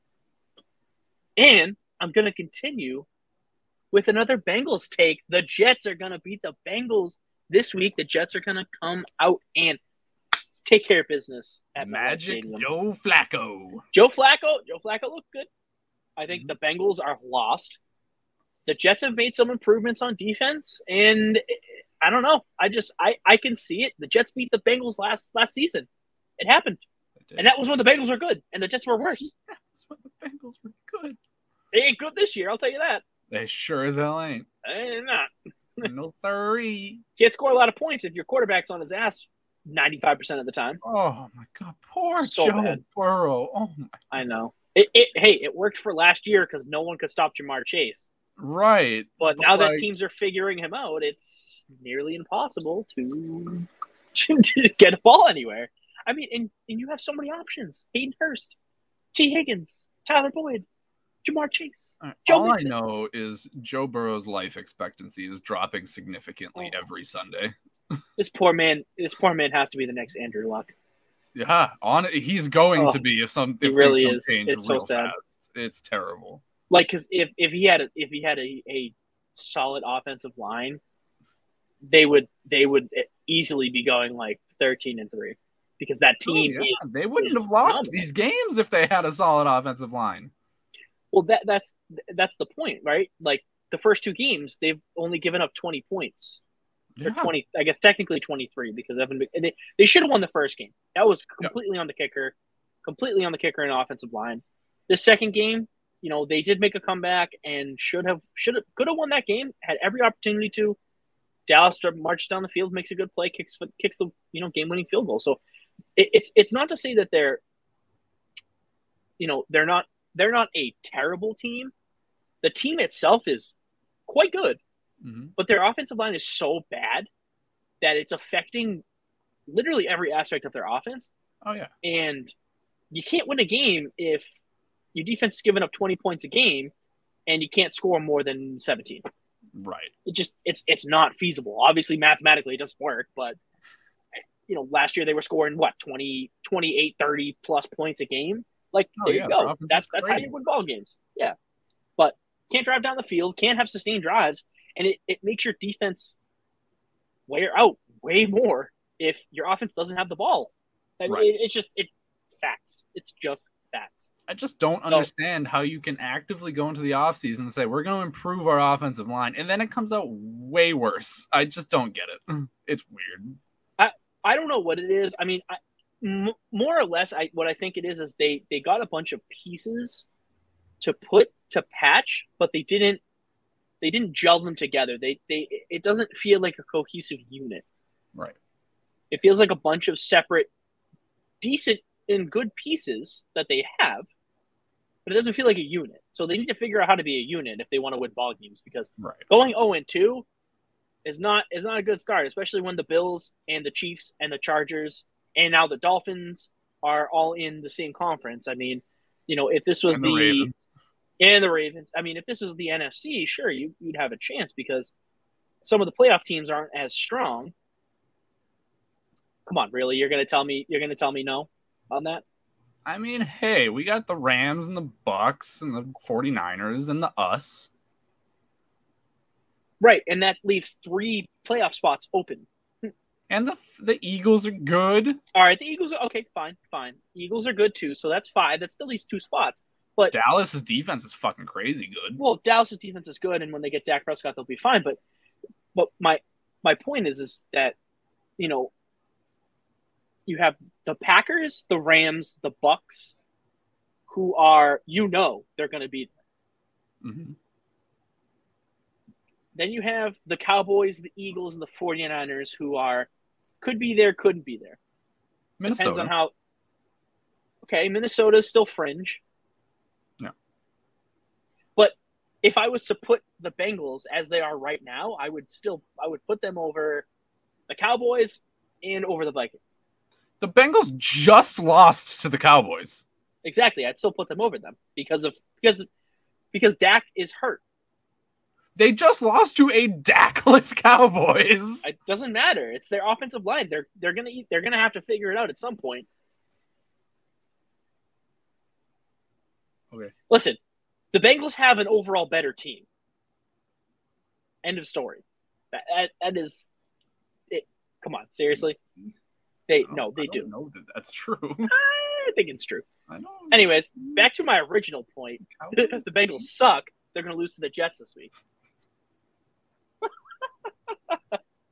And I'm going to continue with another Bengals take. The Jets are going to beat the Bengals this week. The Jets are going to come out and take care of business at MetLife Magic Stadium. Joe Flacco. Joe Flacco. Joe Flacco looked good. I think Mhm. the Bengals are lost. the Jets have made some improvements on defense, and I don't know. I just I, I can see it. The Jets beat the Bengals last last season. It happened, and that was when the Bengals were good, and the Jets were worse. That's when the Bengals were good. They ain't good this year. I'll tell you that. They sure as hell ain't. They're not. No three. Can't score a lot of points if your quarterback's on his ass ninety-five percent of the time. Oh my God, poor So Joe bad. Burrow. Oh my. I know. It, it hey, it worked for last year because no one could stop Jamar Chase. Right. But now like, that teams are figuring him out, it's nearly impossible to, to get a ball anywhere. I mean, and, and you have so many options. Hayden Hurst, T. Higgins, Tyler Boyd, Jamar Chase. Joe all Mixon. I know is Joe Burrow's life expectancy is dropping significantly Oh. every Sunday. This poor man, this poor man has to be the next Andrew Luck. Yeah, on he's going Oh, to be if some he if really things don't is. change It's so real sad. fast. It's terrible. Like, because if, if he had a if he had a, a solid offensive line, they would they would easily be going like thirteen and three because that Oh, team yeah. is They wouldn't is have lost phenomenal. these games if they had a solid offensive line. well that that's that's the point, right? Like the first two games, they've only given up twenty points or Yeah. twenty, I guess technically twenty-three because Evan they, they should have won the first game. That was completely on the kicker, completely on the kicker and offensive line. This second game, you know, they did make a comeback and should have should have could have won that game. Had every opportunity to. Dallas marches down the field, makes a good play, kicks kicks the you know game winning field goal. So it, it's it's not to say that they're you know they're not they're not a terrible team. The team itself is quite good, Mhm. but their offensive line is so bad that it's affecting literally every aspect of their offense. Oh yeah. And you can't win a game if your defense is giving up twenty points a game and you can't score more than seventeen. Right. It just it's it's not feasible. Obviously, mathematically, it doesn't work. But you know, last year they were scoring what twenty, twenty-eight, thirty plus points a game. Like Oh, there yeah, you their go. offense That's is that's how great. you win ball games. Yeah, but can't drive down the field, can't have sustained drives, and it, it makes your defense wear out way more if your offense doesn't have the ball. I mean, Right. it, it's just it facts. It's just facts. I just don't So- understand how you can actively go into the offseason and say, we're going to improve our offensive line, and then it comes out way worse. I just don't get it. It's weird. I don't know what it is. I mean, I, m- more or less, I what I think it is is they they got a bunch of pieces to put to patch, but they didn't they didn't gel them together. They they it doesn't feel like a cohesive unit. Right. It feels like a bunch of separate, decent and good pieces that they have, but it doesn't feel like a unit. So they need to figure out how to be a unit if they want to win ball games. Because Right. going zero and two is not is not a good start, especially when the Bills and the Chiefs and the Chargers and now the Dolphins are all in the same conference. I mean, you know, if this was And the, the Ravens. and the Ravens, I mean, if this was the N F C, sure, you, you'd have a chance because some of the playoff teams aren't as strong. Come on, really? You're gonna tell me you're gonna tell me no on that? I mean, hey, we got the Rams and the Bucks and the 49ers and the us. Right, and that leaves three playoff spots open. And the the Eagles are good. All right, the Eagles are okay, fine, fine. Eagles are good too, so that's five. That still leaves two spots. But Dallas's defense is fucking crazy good. well, Dallas's defense is good, and when they get Dak Prescott, they'll be fine. But but my my point is is that you know you have the Packers, the Rams, the Bucks, who are you know they're going to be. Mhm. Then you have the Cowboys, the Eagles, and the 49ers who are could be there, couldn't be there. Depends Minnesota. on how. Okay, Minnesota is still fringe. Yeah. But if I was to put the Bengals as they are right now, I would still I would put them over the Cowboys and over the Vikings. The Bengals just lost to the Cowboys. Exactly, I'd still put them over them because of because because Dak is hurt. They just lost to a Dakless Cowboys. It doesn't matter. It's their offensive line. They're they're gonna eat, they're gonna have to figure it out at some point. Okay. Listen, the Bengals have an overall better team. End of story. That that, that is it. Come on, seriously. They Oh, no, they I do. don't know that that's true. I think it's true. I know. Anyways, back to my original point. The Bengals suck. They're going to lose to the Jets this week.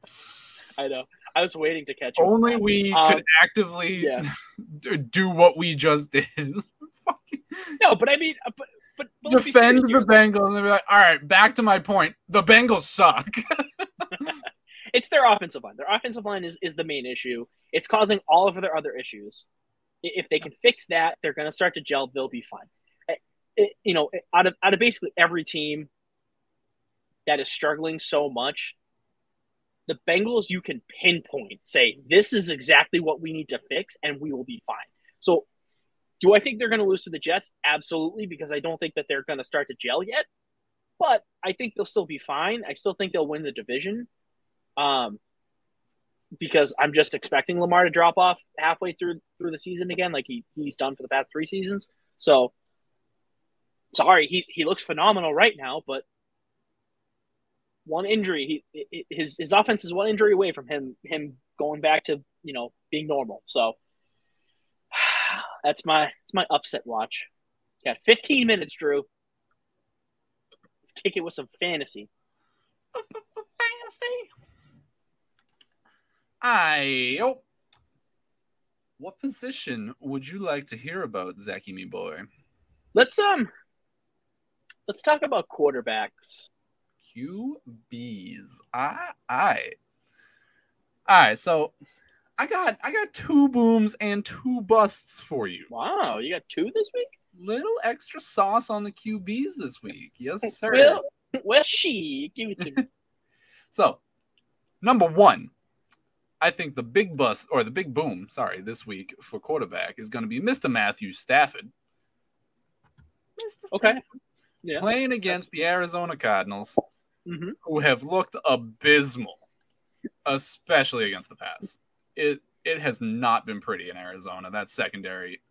I know. I was waiting to catch up. Only we um, could actively yeah. do what we just did. No, but I mean, but, but, but defend the here. Bengals and be like, all right, back to my point. The Bengals suck. It's their offensive line. Their offensive line is, is the main issue. It's causing all of their other issues. If they can fix that, they're going to start to gel. They'll be fine. It, it, you know, out of out of basically every team that is struggling so much, the Bengals you can pinpoint, say, this is exactly what we need to fix, and we will be fine. So do I think they're going to lose to the Jets? Absolutely, because I don't think that they're going to start to gel yet. But I think they'll still be fine. I still think they'll win the division. Um, because I'm just expecting Lamar to drop off halfway through through the season again, like he he's done for the past three seasons. So, sorry, he he looks phenomenal right now, but one injury, he his his offense is one injury away from him him going back to you know being normal. So that's my that's my upset watch. Got fifteen minutes, Drew. Let's kick it with some fantasy. Fantasy. I oh. What position would you like to hear about, Zachy, me boy? Let's um, let's talk about quarterbacks. Q Bs. I I. All right, so I got I got two booms and two busts for you. Wow, you got two this week? Little extra sauce on the Q Bs this week. Yes, sir. Well, well, she give it to me. So, number one. I think the big bust, or the big boom, sorry, this week for quarterback is going to be Mister Matthew Stafford. Mister Okay. Stafford. Yeah. Playing against the Arizona Cardinals, mm-hmm. who have looked abysmal, especially against the pass. It it has not been pretty in Arizona. That secondary.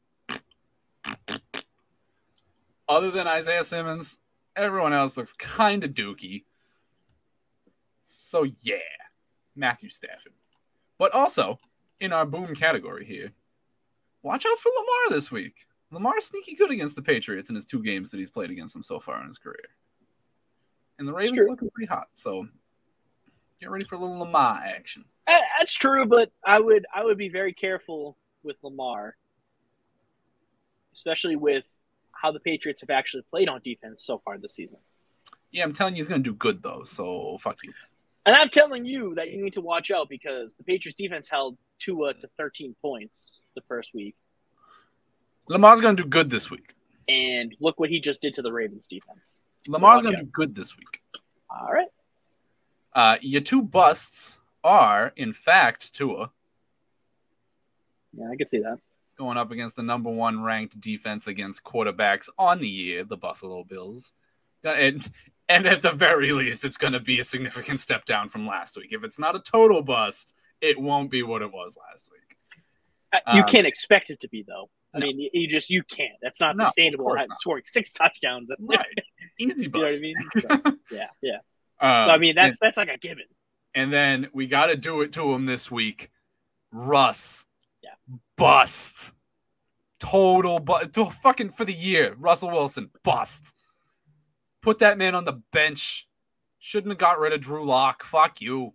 Other than Isaiah Simmons, everyone else looks kind of dookie. So, yeah, Matthew Stafford. But also, in our boom category here, watch out for Lamar this week. Lamar's sneaky good against the Patriots in his two games that he's played against them so far in his career. And the Ravens looking pretty hot, so get ready for a little Lamar action. That's true, but I would I would be very careful with Lamar, especially with how the Patriots have actually played on defense so far this season. Yeah, I'm telling you he's going to do good, though, so fuck you. And I'm telling you that you need to watch out because the Patriots defense held Tua to thirteen points the first week. Lamar's going to do good this week. And look what he just did to the Ravens defense. Lamar's so going to do good this week. All right. Uh, your two busts are, in fact, Tua. Yeah, I can see that. Going up against the number one ranked defense against quarterbacks on the year, the Buffalo Bills. And, and at the very least, it's going to be a significant step down from last week. If it's not a total bust, it won't be what it was last week. Uh, you um, can't expect it to be, though. I no. mean, you, you just you can't. That's not no, sustainable. Scoring six touchdowns, right? Easy bust. You know what I mean? So, yeah, yeah. Um, so, I mean, that's and, that's like a given. And then we got to do it to him this week. Russ, yeah, bust, total bust. Fucking for the year, Russell Wilson, bust. Put that man on the bench. Shouldn't have got rid of Drew Lock. Fuck you.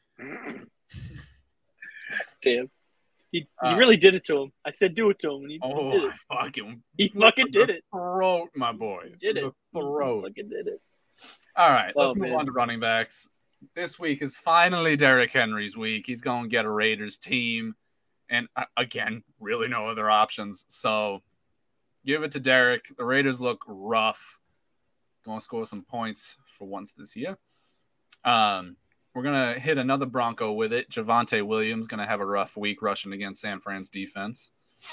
Damn. He, he uh, really did it to him. I said do it to him. And he oh, did it. fucking. He fucking did it. Throat, my boy. He did it. The throat. He fucking did it. All right, let's oh, move man. on to running backs. This week is finally Derrick Henry's week. He's going to get a Raiders team. And, uh, again, really no other options. So, give it to Derrick. The Raiders look rough. Going to score some points for once this year. Um, we're going to hit another Bronco with it. Javonte Williams going to have a rough week rushing against San Fran's defense.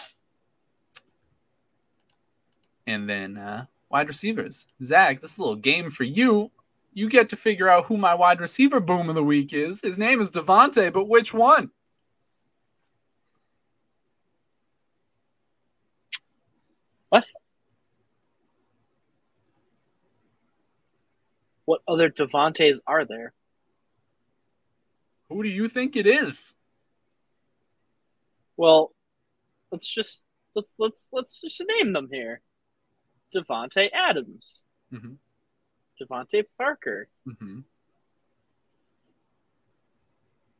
And then uh, wide receivers. Zach, this is a little game for you. You get to figure out who my wide receiver boom of the week is. His name is Devontae, but which one? What? What other Devontaes are there? Who do you think it is? Well, let's just let's let's let's just name them here. Devontae Adams, mm-hmm. Devontae Parker, mm-hmm.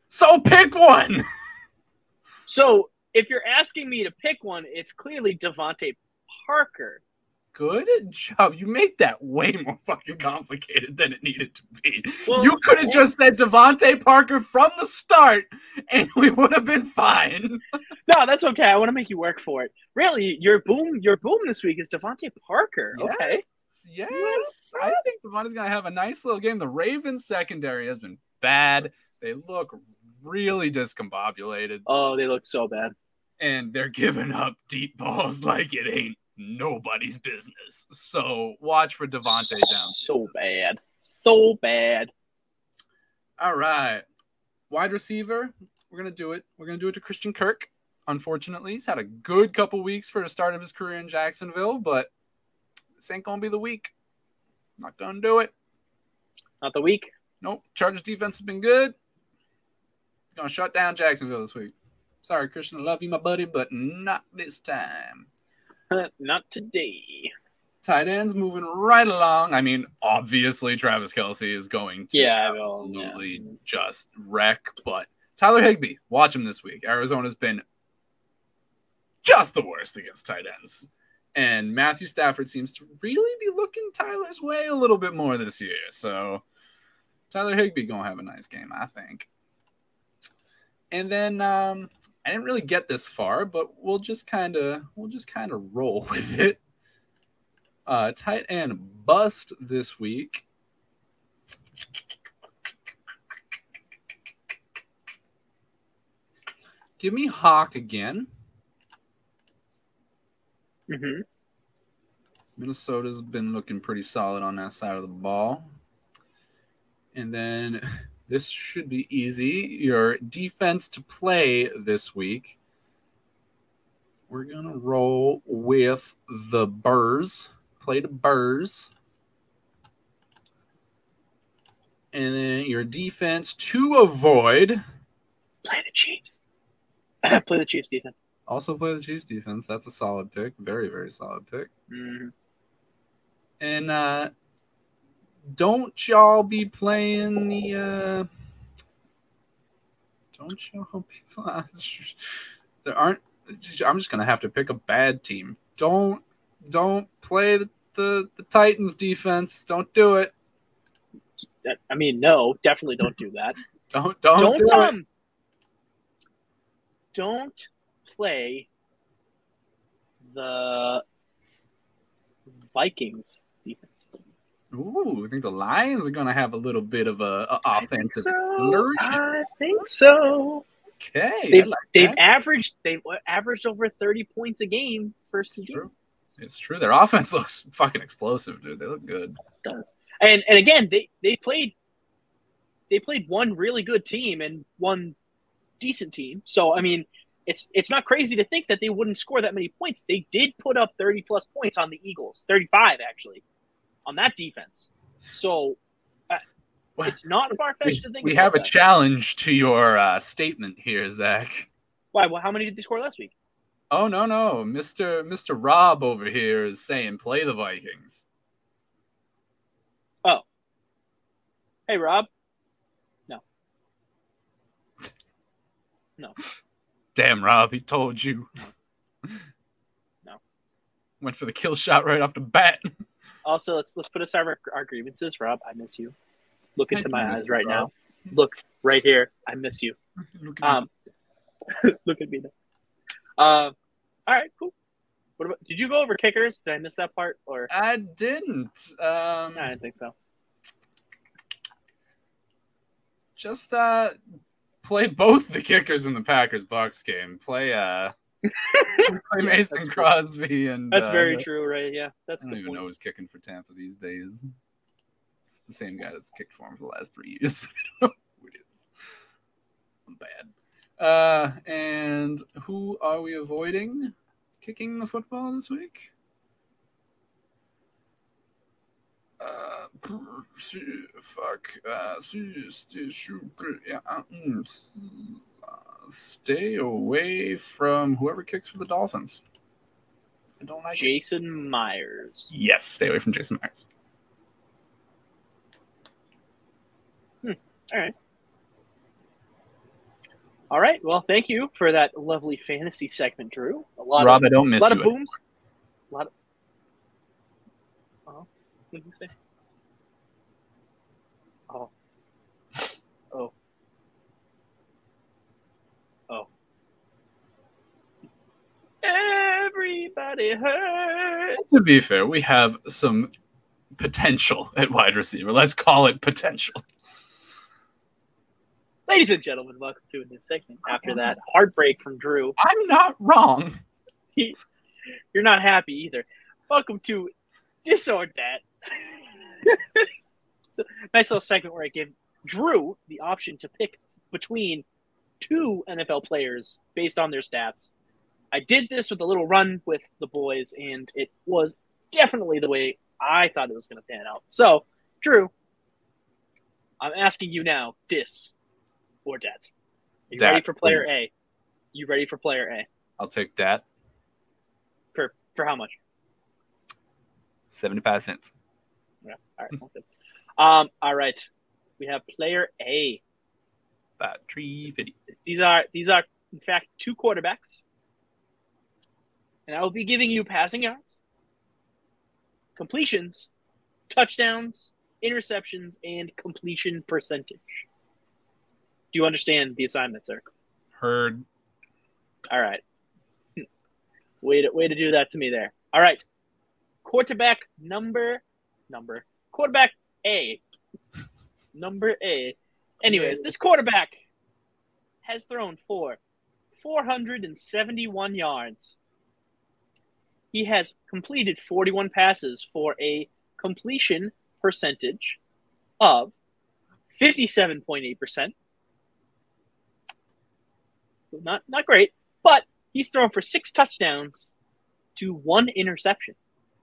So pick one. So if you're asking me to pick one, it's clearly Devontae Parker. Good job. You made that way more fucking complicated than it needed to be. Well, you could have just said Devontae Parker from the start, and we would have been fine. No, that's okay. I want to make you work for it. Really, your boom, your boom this week is Devontae Parker. Yes, okay. Yes. I think Devontae's going to have a nice little game. The Ravens secondary has been bad. They look really discombobulated. Oh, they look so bad. And they're giving up deep balls like it ain't nobody's business. So watch for Devontae down. So bad. So bad. All right. Wide receiver. We're going to do it. We're going to do it to Christian Kirk. Unfortunately, he's had a good couple weeks for the start of his career in Jacksonville, but this ain't going to be the week. Not going to do it. Not the week? Nope. Chargers defense has been good. Going to shut down Jacksonville this week. Sorry, Christian. I love you, my buddy, but not this time. Not today. Tight ends moving right along. I mean, obviously, Travis Kelce is going to yeah, absolutely yeah. just wreck. But Tyler Higbee, watch him this week. Arizona's been just the worst against tight ends. And Matthew Stafford seems to really be looking Tyler's way a little bit more this year. So Tyler Higbee going to have a nice game, I think. And then um, I didn't really get this far, but we'll just kind of we'll just kind of roll with it. Uh, tight end bust this week. Give me Hawk again. Mm-hmm. Minnesota's been looking pretty solid on that side of the ball. And then this should be easy. Your defense to play this week. We're going to roll with the Burrs. Play the Burrs. And then your defense to avoid. Play the Chiefs. Play the Chiefs defense. Also play the Chiefs defense. That's a solid pick. Very, very solid pick. Mm-hmm. And uh, don't y'all be playing the uh, don't y'all be playing, there aren't I'm just gonna have to pick a bad team. Don't don't play the, the, the Titans defense. Don't do it. I mean, no, definitely don't do that. don't don't don't do um, it. Don't play the Vikings defense. Ooh, I think the Lions are gonna have a little bit of a, a offensive I explosion. I think so. Okay, they've, like they've that. averaged they've averaged over thirty points a game first It's game. true. It's true. Their offense looks fucking explosive, dude. They look good. It does. And and again, they, they played they played one really good team and one decent team. So I mean, it's it's not crazy to think that they wouldn't score that many points. They did put up thirty plus points on the Eagles, thirty-five actually, on that defense. So uh, Well, it's not far fetched we, to think. We about have a that. challenge to your uh, statement here, Zach. Why? Well, how many did they score last week? Oh no, no, Mister Mister Rob over here is saying play the Vikings. Oh, hey Rob. No. No. Damn, Rob, he told you. No. Went for the kill shot right off the bat. Also, let's let's put aside our, our grievances, Rob. I miss you. Look into I my do miss eyes you, right Rob. now. Look right here. I miss you. Look at Um, look at me now. Uh, all right, cool. What about? Did you go over kickers? Did I miss that part? Or I didn't. Um, I didn't think so. Just uh, play both the kickers in the Packers Bucks game. Play uh, play Yeah, Mason that's Crosby and That's uh, very true, right? Yeah, that's I a don't good even point. know who's kicking for Tampa these days. It's the same guy that's kicked for him for the last three years. I don't know who it is. I'm bad. Uh, and who are we avoiding kicking the football this week? Uh, fuck. Uh, yeah, uh, stay away from whoever kicks for the Dolphins. I don't like Jason Myers. it. Yes, stay away from Jason Myers. All right. All right. Well, thank you for that lovely fantasy segment, Drew. A lot Rob, of, I don't miss a lot you of booms. A lot of. Oh, what did you say? Oh. Oh. Oh. Everybody hurts. To be fair, we have some potential at wide receiver. Let's call it potential. Ladies and gentlemen, welcome to a new segment. After that heartbreak from Drew, I'm not wrong. he, you're not happy either. Welcome to This or That. So, nice little segment where I give Drew the option to pick between two N F L players based on their stats. I did this with a little run with the boys, and it was definitely the way I thought it was going to pan out. So, Drew, I'm asking you now, Dis or Dat? Are you Dat, ready for player please. A? You ready for player A? I'll take that. For for how much? seventy-five cents. Yeah. All right. Sounds good. Um. All right. We have player A. About three fifty. These are these are in fact two quarterbacks, and I will be giving you passing yards, completions, touchdowns, interceptions, and completion percentage. Do you understand the assignment, sir? Heard. All right. Way to way to do that to me there. All right. Quarterback number number quarterback A. Number A. Anyways, this quarterback has thrown for four hundred seventy-one yards. He has completed forty-one passes for a completion percentage of fifty-seven point eight percent. So not, not great, but he's thrown for six touchdowns to one interception.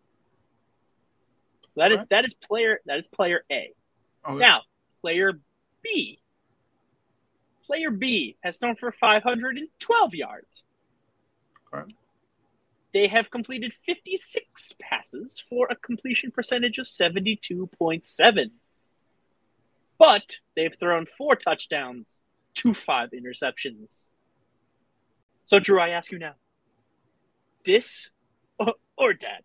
That is that is player that is player A. Okay. Now, player B. Player B has thrown for five hundred twelve yards. Okay. They have completed fifty-six passes for a completion percentage of seventy-two point seven. But they've thrown four touchdowns to five interceptions. So, Drew, I ask you now, Dis or, or Dat?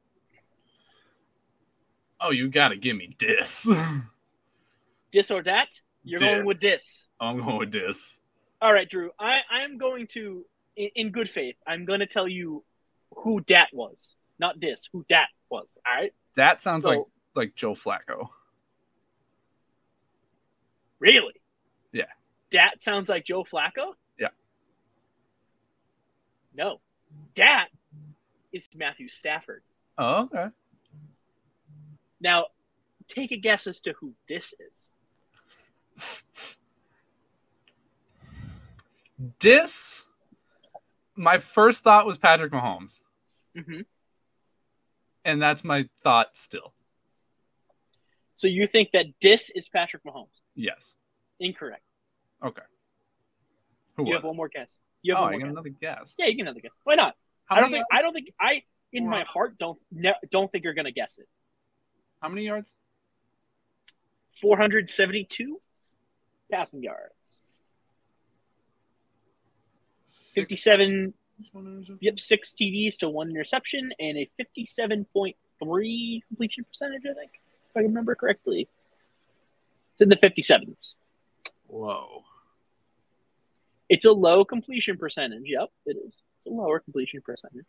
Oh, you gotta give me dis. Dis or Dat? You're Dis. going with Dis. I'm going with dis. All right, Drew. I, I am going to, in, in good faith, I'm going to tell you who Dat was. Not Dis, who Dat was. All right? That sounds So- like like Joe Flacco. Really? Yeah. Dat sounds like Joe Flacco? Yeah. No. Dat is Matthew Stafford. Oh, okay. Now, take a guess as to who Dis is. Dis. My first thought was Patrick Mahomes, Mm-hmm. and that's my thought still. So you think that Dis is Patrick Mahomes? Yes. Incorrect. Okay. Who You was have it? one more guess. You have Oh, one I more got guess. another guess. Yeah, you can have the guess. Why not? How I don't many think. yards? I don't think. I in my Wow. heart don't ne- don't think you're gonna guess it. How many yards? four hundred seventy-two passing yards. Six. fifty-seven. One interception? Yep, six T Ds to one interception and a fifty-seven point three completion percentage. I think, if I remember correctly, it's in the fifty-sevens. Whoa. It's a low completion percentage. Yep, it is. It's a lower completion percentage.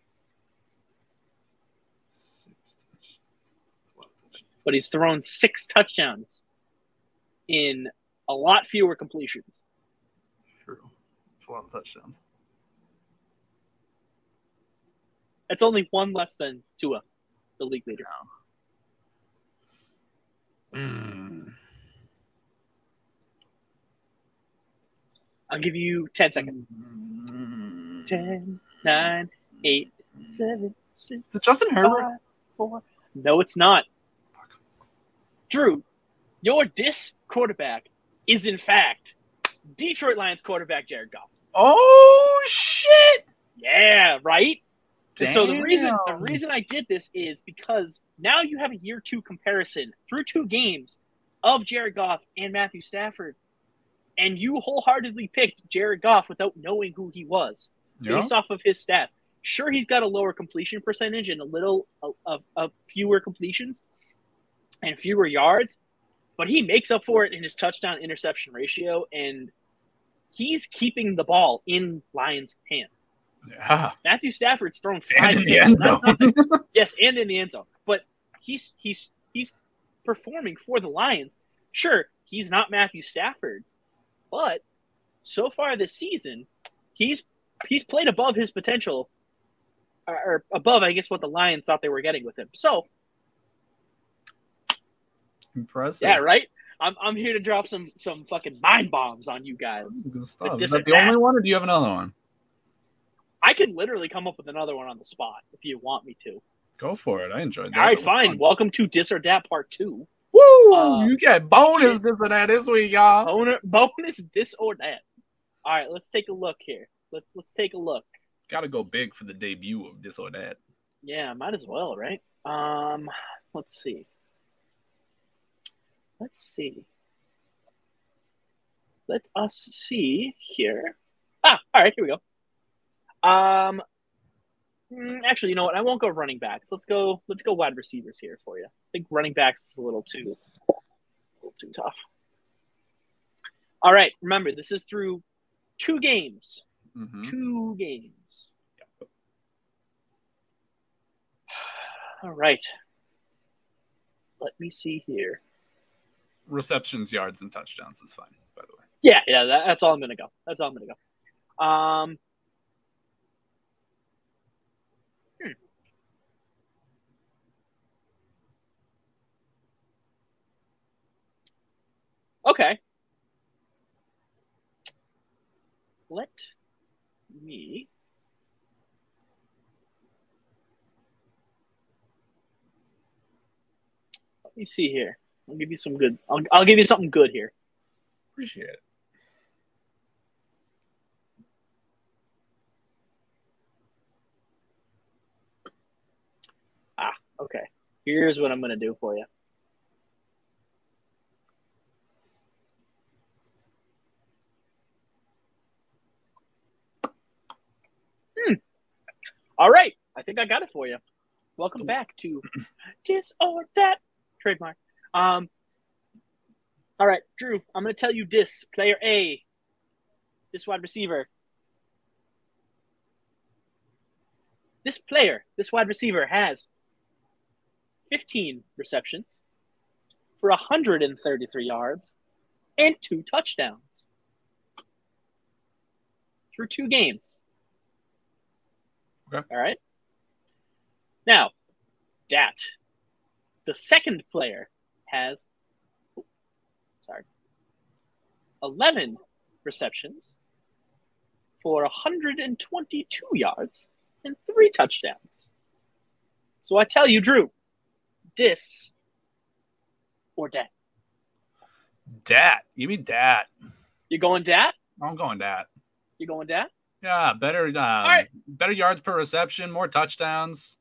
Six touchdowns. That's a lot of touchdowns. But he's thrown six touchdowns in a lot fewer completions. True. That's a lot of touchdowns. That's only one less than Tua, the league leader. Mm. I'll give you ten seconds. Mm. ten, nine, eight, seven, six, Is it Justin Herbert? five, four. No, it's not. Fuck. Drew, your Dis quarterback is in fact Detroit Lions quarterback Jared Goff. Oh shit! Yeah, right? And so the reason the Damn. reason I did this is because now you have a year two comparison through two games of Jared Goff and Matthew Stafford. And you wholeheartedly picked Jared Goff without knowing who he was Yeah. based off of his stats. Sure, he's got a lower completion percentage and a little of, of fewer completions and fewer yards, but he makes up for it in his touchdown interception ratio, and he's keeping the ball in Lions' hands. Yeah. Matthew Stafford's thrown five And in the end zone. yes, and in the end zone. But he's he's he's performing for the Lions. Sure, he's not Matthew Stafford, but so far this season, he's he's played above his potential, or, or above, I guess, what the Lions thought they were getting with him. So, Impressive. yeah, right. I'm I'm here to drop some some fucking mind bombs on you guys. Good stuff. But Is this that and the that. only one, or do you have another one? I could literally come up with another one on the spot if you want me to. Go for it. I enjoyed that. All right, That was fine. fun. Welcome to Dis or Dat Part Two. Woo! Uh, you get bonus this or that this week, y'all. Bonus, bonus Dis or Dat. All right, let's take a look here. Let's let's take a look. Got to go big for the debut of this or that. Yeah, might as well, right? Um, let's see. Let's see. Let us see here. Ah, all right, here we go. Um, mm, actually, you know what? I won't go running backs. Let's go. Let's go wide receivers here for you. I think running backs is a little too, a little too tough. All right, remember this is through two games. Mm-hmm. Two games. All right. Let me see here. Receptions, yards, and touchdowns is fine, by the way. Yeah, yeah, that, that's all I'm gonna go. That's all I'm gonna go. Um, hmm. Okay. Let me. Let me see here. I'll give you some good. I'll, I'll give you something good here. Appreciate it. Ah, okay. Here's what I'm going to do for you. Hmm. All right. I think I got it for you. Welcome back to Dis or Dat trademark. Um. All right, Drew. I'm going to tell you this. Player A. This wide receiver. This player, this wide receiver, has fifteen receptions for one hundred thirty-three yards and two touchdowns through two games. Okay. All right. Now, Dat, the second player, has oh, sorry, eleven receptions for one hundred twenty-two yards and three touchdowns. So I tell you, Drew, Dis or Dat? Dat. Give me Dat. You going Dat? I'm going Dat. You going Dat? Yeah, better um, right. better yards per reception, more touchdowns.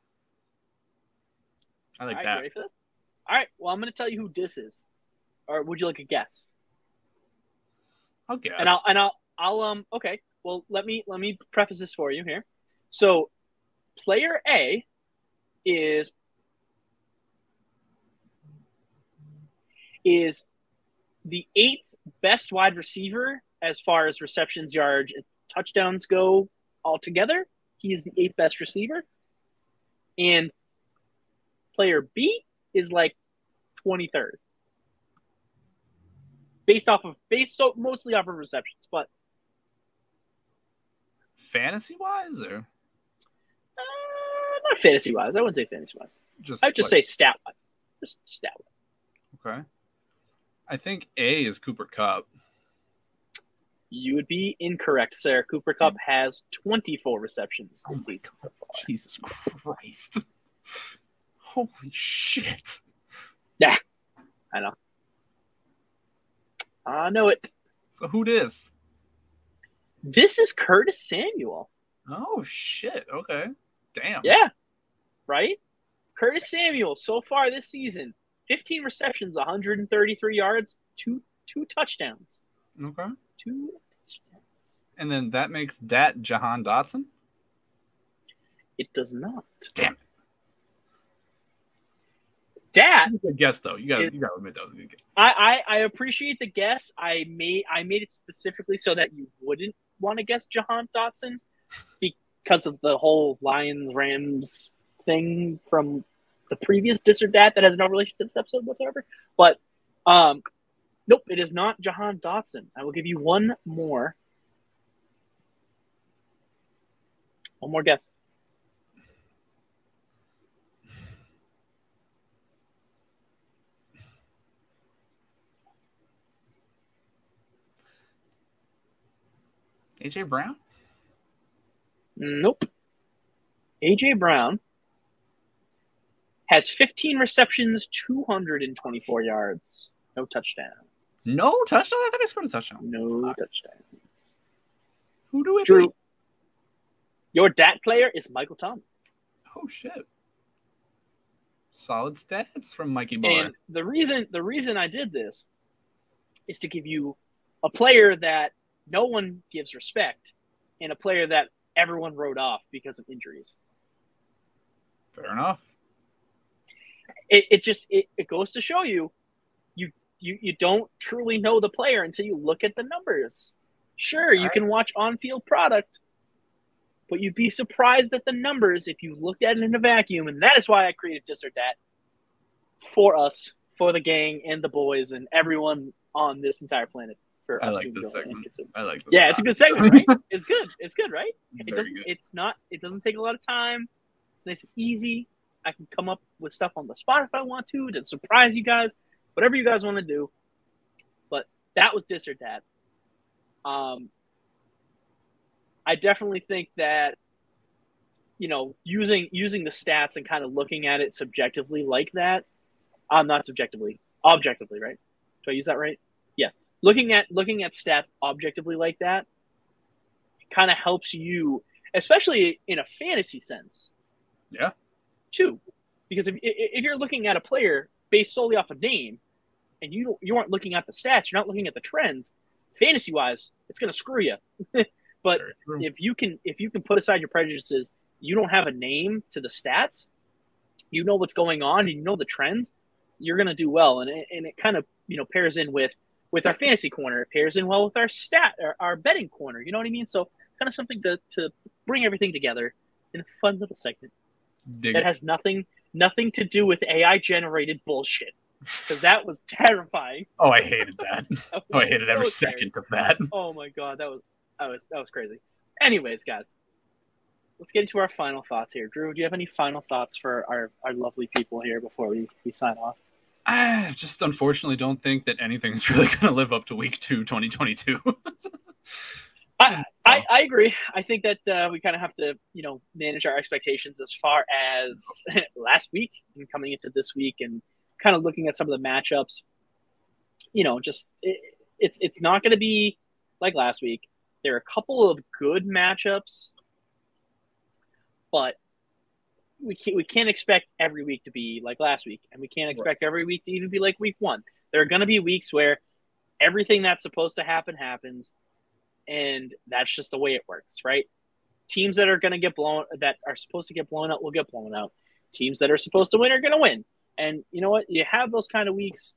I like All right, that. you ready for this? All right. Well, I'm going to tell you who Dis is, or would you like a guess? I'll guess. And I'll and I'll I'll um okay. Well, let me let me preface this for you here. So, player A is is the eighth best wide receiver as far as receptions, yards, and touchdowns go altogether. He is the eighth best receiver, and player B is like twenty-third, based off of based so mostly off of receptions, but Fantasy wise, or uh, not fantasy wise. I wouldn't say fantasy wise. just I'd just like, say stat wise. Just stat wise. okay. I think A is Cooper Kupp. You would be incorrect, sir. Cooper Kupp has twenty-four receptions this Oh my season God. so far. Jesus Christ! Holy shit! Yeah, I know. I know it. So who this? This is Curtis Samuel. Oh shit! Okay, damn. Yeah, right? Curtis Samuel, so far this season, fifteen receptions, one hundred thirty-three yards, two two touchdowns Okay. Two touchdowns. And then that makes Dat Jahan Dotson? It does not. Damn it. Dat. Good guess, though. You got you got to admit that was a good guess. I, I, I appreciate the guess. I made I made it specifically so that you wouldn't want to guess Jahan Dotson because of the whole Lions Rams thing from the previous Dis or Dat that has no relation to this episode whatsoever. But um, nope, it is not Jahan Dotson. I will give you one more. One more guess. A J Brown? Nope. A J Brown has fifteen receptions, two hundred twenty-four yards, no touchdowns. No touchdown? I thought he scored a touchdown. No touchdowns. Who do we Drew, beat? your Dat player is Michael Thomas. Oh, shit. Solid stats from Mikey Boy. And the reason the reason I did this is to give you a player that no one gives respect and a player that everyone wrote off because of injuries. Fair enough. It, it just it, it goes to show you, you you you don't truly know the player until you look at the numbers. Sure, you right. can watch on-field product, but you'd be surprised at the numbers if you looked at it in a vacuum, and that is why I created Dis or Dat for us, for the gang and the boys and everyone on this entire planet. For I us like to this enjoy segment. and I like this. Yeah, it's a good segment, right? It's good. It's good, right? It's it very doesn't. good. It's not. It doesn't take a lot of time. It's nice and easy. I can come up with stuff on the spot if I want to to surprise you guys. Whatever you guys want to do. But that was Dis or Dat. Um, I definitely think that, you know, using using the stats and kind of looking at it subjectively like that. Um, not subjectively, objectively, right? Do I use that right? Yes. Looking at looking at stats objectively like that kind of helps you, especially in a fantasy sense. Yeah. Too, because if if you're looking at a player based solely off a name, and you don't, you aren't looking at the stats, you're not looking at the trends. Fantasy wise, it's going to screw you. But if you can if you can put aside your prejudices, you don't have a name to the stats. You know what's going on, and you know the trends. You're going to do well, and it, and it kind of you know pairs in with with our fantasy corner. It pairs in well with our stat our, our betting corner. You know what I mean? So kind of something to to bring everything together in a fun little segment. Dig that it. has nothing nothing to do with A I generated bullshit, because that was terrifying. Oh, I hated that. That Oh, I was hated every so second scary. of that. Oh my god, that was that was that was crazy. Anyways, guys, let's get into our final thoughts here. Drew, do you have any final thoughts for our, our lovely people here before we, we sign off? I just unfortunately don't think that anything is really going to live up to week two, twenty twenty-two. I, I, I agree. I think that uh, we kind of have to, you know, manage our expectations as far as last week and coming into this week, and kind of looking at some of the matchups. You know, just it, it's it's not going to be like last week. There are a couple of good matchups, but we can't we can't expect every week to be like last week, and we can't expect right. every week to even be like week one. There are going to be weeks where everything that's supposed to happen happens. And that's just the way it works, right? Teams that are going to get blown, that are supposed to get blown out, will get blown out. Teams that are supposed to win are going to win. And you know what? You have those kind of weeks.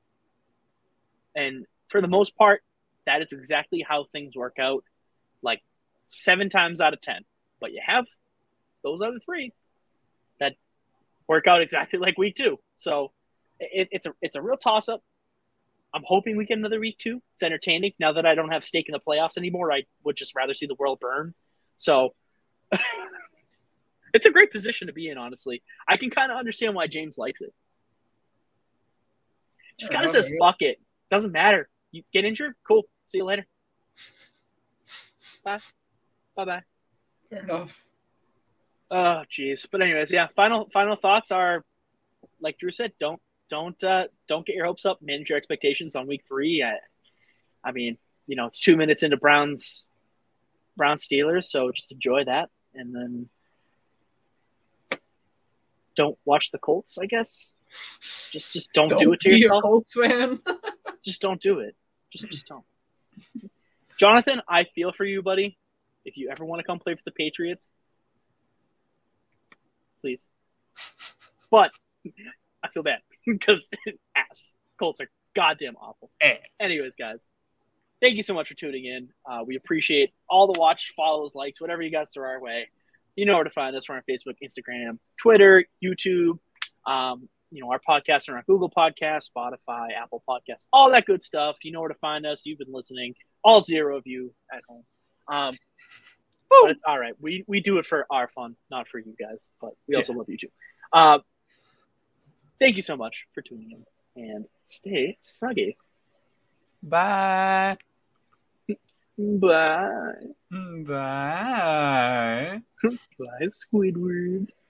And for the most part, that is exactly how things work out, like seven times out of ten. But you have those other three that work out exactly like week two. So it, it's a it's a real toss-up. I'm hoping we get another week two. It's entertaining. Now that I don't have stake in the playoffs anymore, I would just rather see the world burn. So it's a great position to be in, honestly. I can kind of understand why James likes it. Just kind of says, fuck it. Doesn't matter. You get injured? Cool. See you later. Bye. Bye-bye. Fair enough. Oh, jeez. But anyways, yeah, final final thoughts are, like Drew said, don't Don't uh, don't get your hopes up. Manage your expectations on week three. I, I mean, you know, it's two minutes into Browns, Browns Steelers, so just enjoy that, and then don't watch the Colts. I guess just just don't, don't do it to be yourself. A Colts fan. Just don't do it. Just just don't. Jonathan, I feel for you, buddy. If you ever want to come play for the Patriots, please. But I feel bad because ass. Colts are goddamn awful. Ass. Anyways, guys, thank you so much for tuning in. Uh, we appreciate all the watch, follows, likes, whatever you guys throw our way. You know where to find us. We're on Facebook, Instagram, Twitter, YouTube. Um, you know, our podcasts are on Google Podcasts, Spotify, Apple Podcasts, all that good stuff. You know where to find us. You've been listening. All zero of you at home. Um, but it's all right. We we do it for our fun, not for you guys. But we also yeah. love you too. Uh, thank you so much for tuning in. And stay suggy. Bye. Bye. Bye. Bye, Squidward.